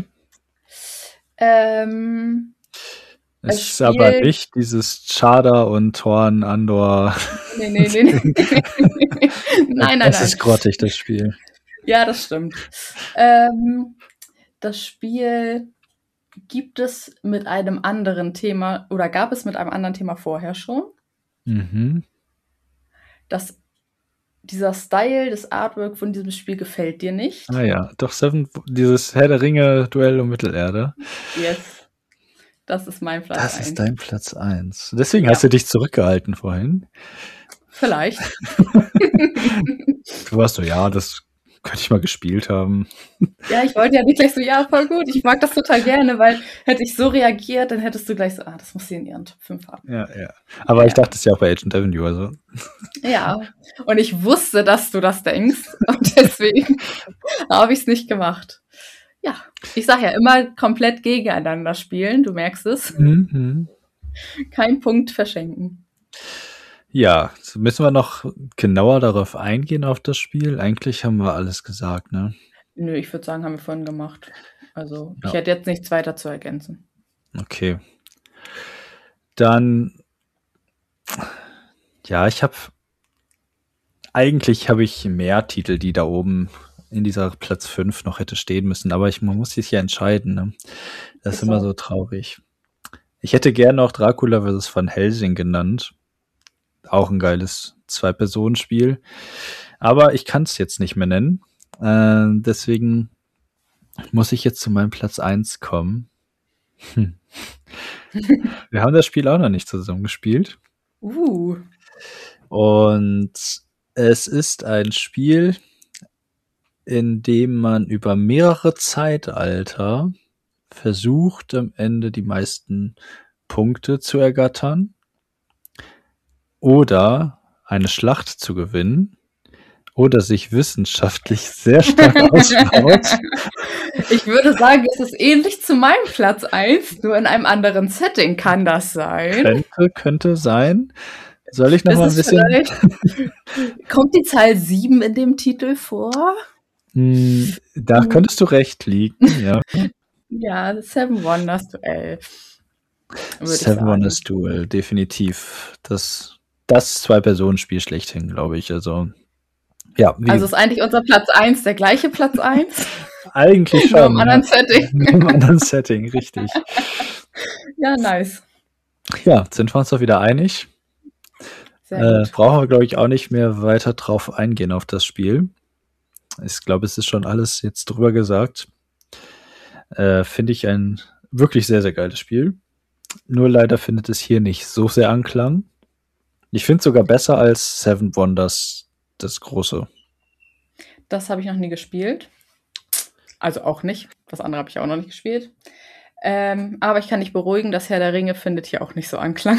Ähm, Es es ist aber spielt. nicht dieses Chada und Thorn Andor. Nee, nee, nee, nee. Nein, nein, Das nein. ist grottig, das Spiel. Ja, das stimmt. Ähm, das Spiel gibt es mit einem anderen Thema oder gab es mit einem anderen Thema vorher schon. Mhm. Das, dieser Style, das Artwork von diesem Spiel gefällt dir nicht. Ah ja, doch Seven, dieses Herr der Ringe Duell um Mittelerde. Yes. Das ist mein Platz Das eins. ist dein Platz eins. Deswegen Ja. hast du dich zurückgehalten vorhin. Vielleicht. Du warst so, ja, das könnte ich mal gespielt haben. Ja, ich wollte ja nicht gleich so, ja, voll gut. Ich mag das total gerne, weil hätte ich so reagiert, dann hättest du gleich so, ah, das muss sie in ihren Top fünf haben. Ja, ja. Aber Ja. ich dachte es ja auch bei Agent Avenue, also. Ja, und ich wusste, dass du das denkst und deswegen habe ich es nicht gemacht. Ja, ich sage ja immer komplett gegeneinander spielen, du merkst es. Mhm. Kein Punkt verschenken. Ja, müssen wir noch genauer darauf eingehen auf das Spiel? Eigentlich haben wir alles gesagt, ne? Nö, ich würde sagen, haben wir vorhin gemacht. Also Ja. ich hätte jetzt nichts weiter zu ergänzen. Okay. Dann, ja, ich habe, eigentlich habe ich mehr Titel, die da oben in dieser Platz fünf noch hätte stehen müssen, aber ich, man muss sich ja entscheiden, ne? Das ist Ist immer so. so traurig. Ich hätte gerne auch Dracula versus Van Helsing genannt. Auch ein geiles Zwei-Personen-Spiel. Aber ich kann es jetzt nicht mehr nennen. Äh, deswegen muss ich jetzt zu meinem Platz eins kommen. Hm. Wir haben das Spiel auch noch nicht zusammen gespielt. Uh, Und es ist ein Spiel, in dem man über mehrere Zeitalter versucht, am Ende die meisten Punkte zu ergattern oder eine Schlacht zu gewinnen oder sich wissenschaftlich sehr stark ausbaut. ich würde sagen, es ist ähnlich zu meinem Platz eins, nur in einem anderen Setting kann das sein. Könnte, könnte sein. Soll ich noch Ist mal ein es bisschen? vielleicht- Kommt die Zahl sieben in dem Titel vor? Hm, da Hm. könntest du recht liegen, ja. Ja, Seven Wonders Duell. Würde ich Seven sagen. Wonders Duel, definitiv. Das, das Zwei-Personen-Spiel schlechthin, glaube ich. Also, ja, wie, Also ist eigentlich unser Platz eins der gleiche Platz eins? eigentlich Nur schon. im anderen ja. Setting. Nur im anderen Setting, richtig. Ja, nice. Ja, sind wir uns doch wieder einig. Sehr Äh, gut. brauchen wir, glaube ich, auch nicht mehr weiter drauf eingehen auf das Spiel. Ich glaube, es ist schon alles jetzt drüber gesagt. Äh, Finde ich ein wirklich sehr, sehr geiles Spiel. Nur leider findet es hier nicht so sehr Anklang. Ich finde es sogar besser als Seven Wonders, das große. Das habe ich noch nie gespielt. Also auch nicht. Das andere habe ich auch noch nicht gespielt. Ähm, aber ich kann dich beruhigen, das Herr der Ringe findet hier auch nicht so Anklang.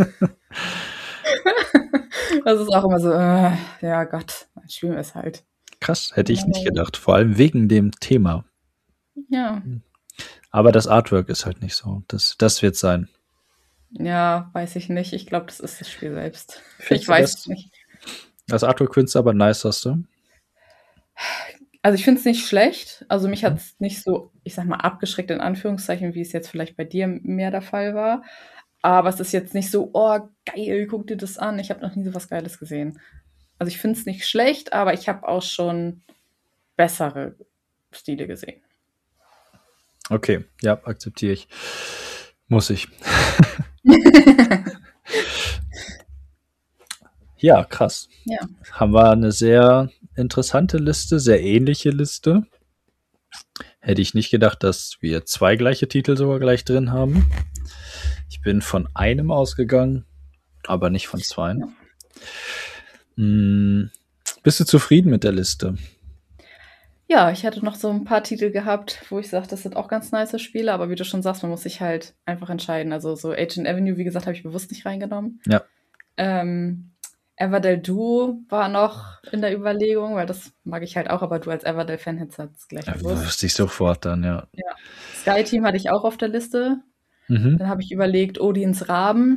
Das ist auch immer so, äh, ja Gott, dann spielen wir es halt. Krass, hätte ich nicht gedacht. Vor allem wegen dem Thema. Ja, Aber das Artwork ist halt nicht so. Das, das wird sein. ja, weiß ich nicht. Ich glaube, das ist das Spiel selbst. Findest Ich du weiß das- es nicht. Das Artwork findest du aber nice, hast du? Also ich finde es nicht schlecht. Also mich hat es nicht so, ich sag mal, abgeschreckt in Anführungszeichen, wie es jetzt vielleicht bei dir mehr der Fall war. Aber es ist jetzt nicht so, oh geil, guck dir das an. Ich habe noch nie so was Geiles gesehen. Also ich finde es nicht schlecht, aber ich habe auch schon bessere Stile gesehen. Okay, ja, akzeptiere ich. Muss ich. Ja, krass. Ja. Haben wir eine sehr interessante Liste, sehr ähnliche Liste. Hätte ich nicht gedacht, dass wir zwei gleiche Titel sogar gleich drin haben. Ich bin von einem ausgegangen, aber nicht von zwei. Ja. Hm, bist du zufrieden mit der Liste? Ja, ich hatte noch so ein paar Titel gehabt, wo ich sage, das sind auch ganz nice Spiele, aber wie du schon sagst, man muss sich halt einfach entscheiden. Also so Agent Avenue, wie gesagt, habe ich bewusst nicht reingenommen. Ja. Ähm, Everdell Duo war noch in der Überlegung, weil das mag ich halt auch, aber du als Everdell-Fan hättest das gleich Ja, gewusst. wusste ich sofort dann, ja. Sky Team hatte ich auch auf der Liste. Mhm. Dann habe ich überlegt, Odins Raben.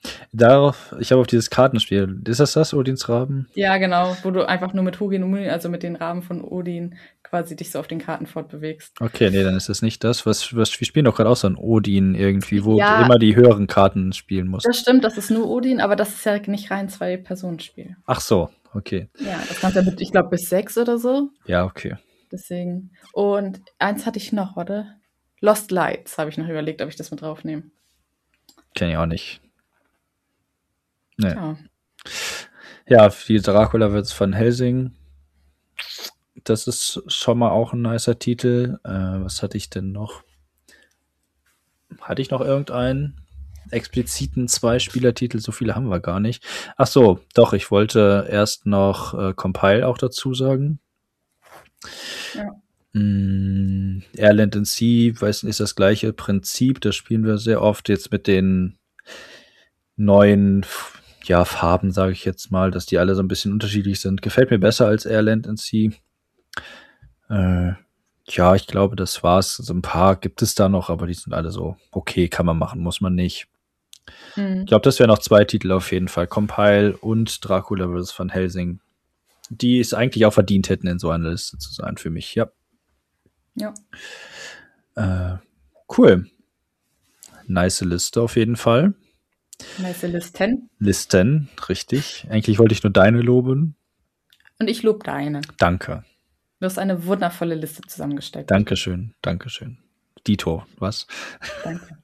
Darauf, ich habe auf dieses Kartenspiel. Ist das das, Odins Raben? Ja, genau, wo du einfach nur mit Hugin und Munin, also mit den Raben von Odin, quasi dich so auf den Karten fortbewegst. Okay, nee, dann ist das nicht das. Was, was, wir spielen doch gerade auch so ein Odin irgendwie, wo Ja. du immer die höheren Karten spielen musst. Das stimmt, das ist nur Odin, aber das ist ja nicht rein Zwei-Personen-Spiel. Ach so, okay. Ja, das kannst du ja mit, ich glaube, bis sechs oder so. Ja, okay. Deswegen. Und eins hatte ich noch, warte. Lost Lights habe ich noch überlegt, ob ich das mit draufnehme. Kenn ich auch nicht. Nee. Ja. Ja, die Dracula wird's von Helsing. Das ist schon mal auch ein nicer Titel. Äh, was hatte ich denn noch? Hatte ich noch irgendeinen expliziten Zwei-Spieler-Titel? So viele haben wir gar nicht. Ach so, doch, ich wollte erst noch äh, Compile auch dazu sagen. Ja. Mm, Airland and Sea, weiß nicht, ist das gleiche Prinzip. Das spielen wir sehr oft jetzt mit den neuen ja, Farben, sage ich jetzt mal, dass die alle so ein bisschen unterschiedlich sind. Gefällt mir besser als Airland and Sea. Äh, ja, ich glaube, das war's. So ein paar gibt es da noch, aber die sind alle so, okay, kann man machen, muss man nicht. Mhm. Ich glaube, das wären noch zwei Titel auf jeden Fall. Compile und Dracula versus. Van Helsing. Die es eigentlich auch verdient hätten, in so einer Liste zu sein für mich, ja. Ja. Äh, cool. Nice Liste auf jeden Fall. Nice Listen. Listen, richtig. Eigentlich wollte ich nur deine loben. Und ich lobe deine. Danke. Du hast eine wundervolle Liste zusammengestellt. Dankeschön, Dankeschön. Dito, was? Danke.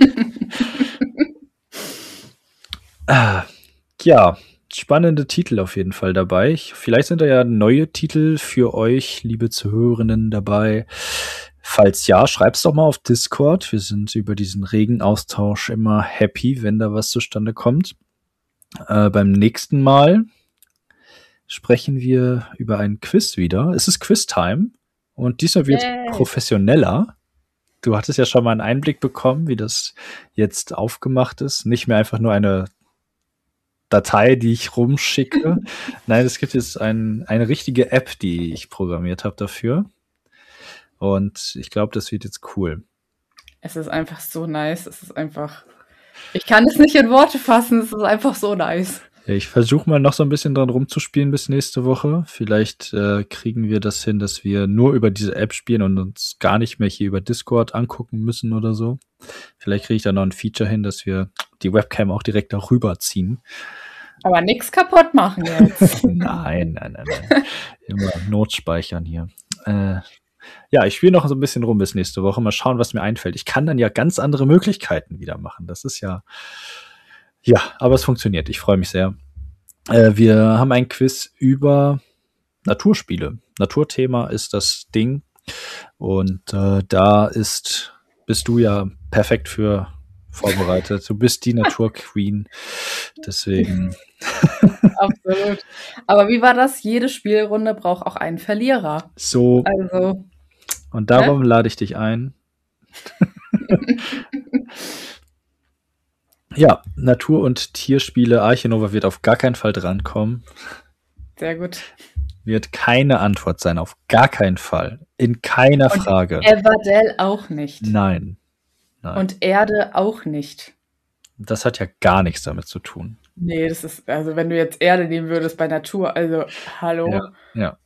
ah, ja, spannende Titel auf jeden Fall dabei. Vielleicht sind da ja neue Titel für euch, liebe Zuhörenden, dabei. Falls ja, schreib's doch mal auf Discord. Wir sind über diesen regen Austausch immer happy, wenn da was zustande kommt. Äh, beim nächsten Mal sprechen wir über ein Quiz wieder. Es ist Quiz-Time und diesmal wird Yay. professioneller. Du hattest ja schon mal einen Einblick bekommen, wie das jetzt aufgemacht ist. Nicht mehr einfach nur eine Datei, die ich rumschicke. Nein, es gibt jetzt ein, eine richtige App, die ich programmiert habe dafür. Und ich glaube, das wird jetzt cool. Es ist einfach so nice. Es ist einfach. Ich kann es nicht in Worte fassen. Es ist einfach so nice. Ich versuche mal noch so ein bisschen dran rumzuspielen bis nächste Woche. Vielleicht äh, kriegen wir das hin, dass wir nur über diese App spielen und uns gar nicht mehr hier über Discord angucken müssen oder so. Vielleicht kriege ich da noch ein Feature hin, dass wir die Webcam auch direkt darüber ziehen. Aber nichts kaputt machen jetzt. nein, nein, nein, nein. Immer Notspeichern hier. Äh, ja, ich spiele noch so ein bisschen rum bis nächste Woche. Mal schauen, was mir einfällt. Ich kann dann ja ganz andere Möglichkeiten wieder machen. Das ist ja... Ja, aber es funktioniert. Ich freue mich sehr. Äh, wir haben ein Quiz über Naturspiele. Naturthema ist das Ding. Und äh, da ist, bist du ja perfekt für vorbereitet. Du bist die Naturqueen. Deswegen. Absolut. Aber wie war das? Jede Spielrunde braucht auch einen Verlierer. So. Also. Und darum ne? lade ich dich ein. Ja, Natur- und Tierspiele. Arche Nova wird auf gar keinen Fall drankommen. Sehr gut. Wird keine Antwort sein, auf gar keinen Fall. In keiner und Frage. Everdell auch nicht. Nein. Nein. Und Erde auch nicht. Das hat ja gar nichts damit zu tun. Nee, das ist, also wenn du jetzt Erde nehmen würdest bei Natur, also hallo. Ja, ja.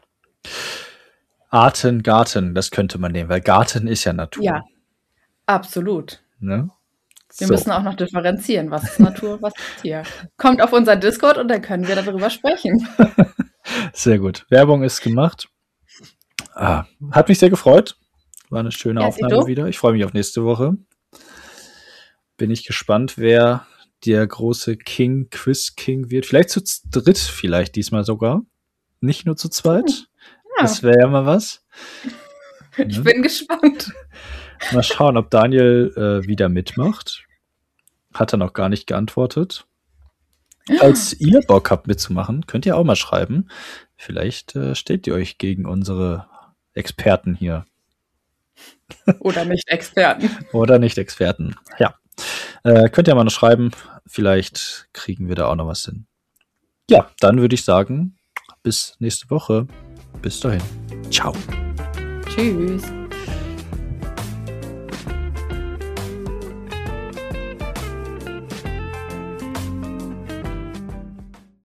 Arten, Garten, das könnte man nehmen, weil Garten ist ja Natur. Ja, absolut. Ne? Wir so. müssen auch noch differenzieren, was ist Natur, was ist Tier. Kommt auf unseren Discord und dann können wir darüber sprechen. Sehr gut. Werbung ist gemacht. Ah, hat mich sehr gefreut. War eine schöne Ja, Aufnahme wieder. Ich freue mich auf nächste Woche. Bin ich gespannt, wer der große King, Quiz King wird. Vielleicht zu dritt, vielleicht diesmal sogar. Nicht nur zu zweit. Ja. Das wäre ja mal was. Ich ja. bin gespannt. Mal schauen, ob Daniel äh, wieder mitmacht. Hat er noch gar nicht geantwortet. Falls ihr Bock habt mitzumachen, könnt ihr auch mal schreiben. Vielleicht äh, steht ihr euch gegen unsere Experten hier. Oder nicht Experten. Oder nicht Experten, ja. Äh, könnt ihr mal noch schreiben. Vielleicht kriegen wir da auch noch was hin. Ja, dann würde ich sagen, bis nächste Woche. Bis dahin. Ciao. Tschüss.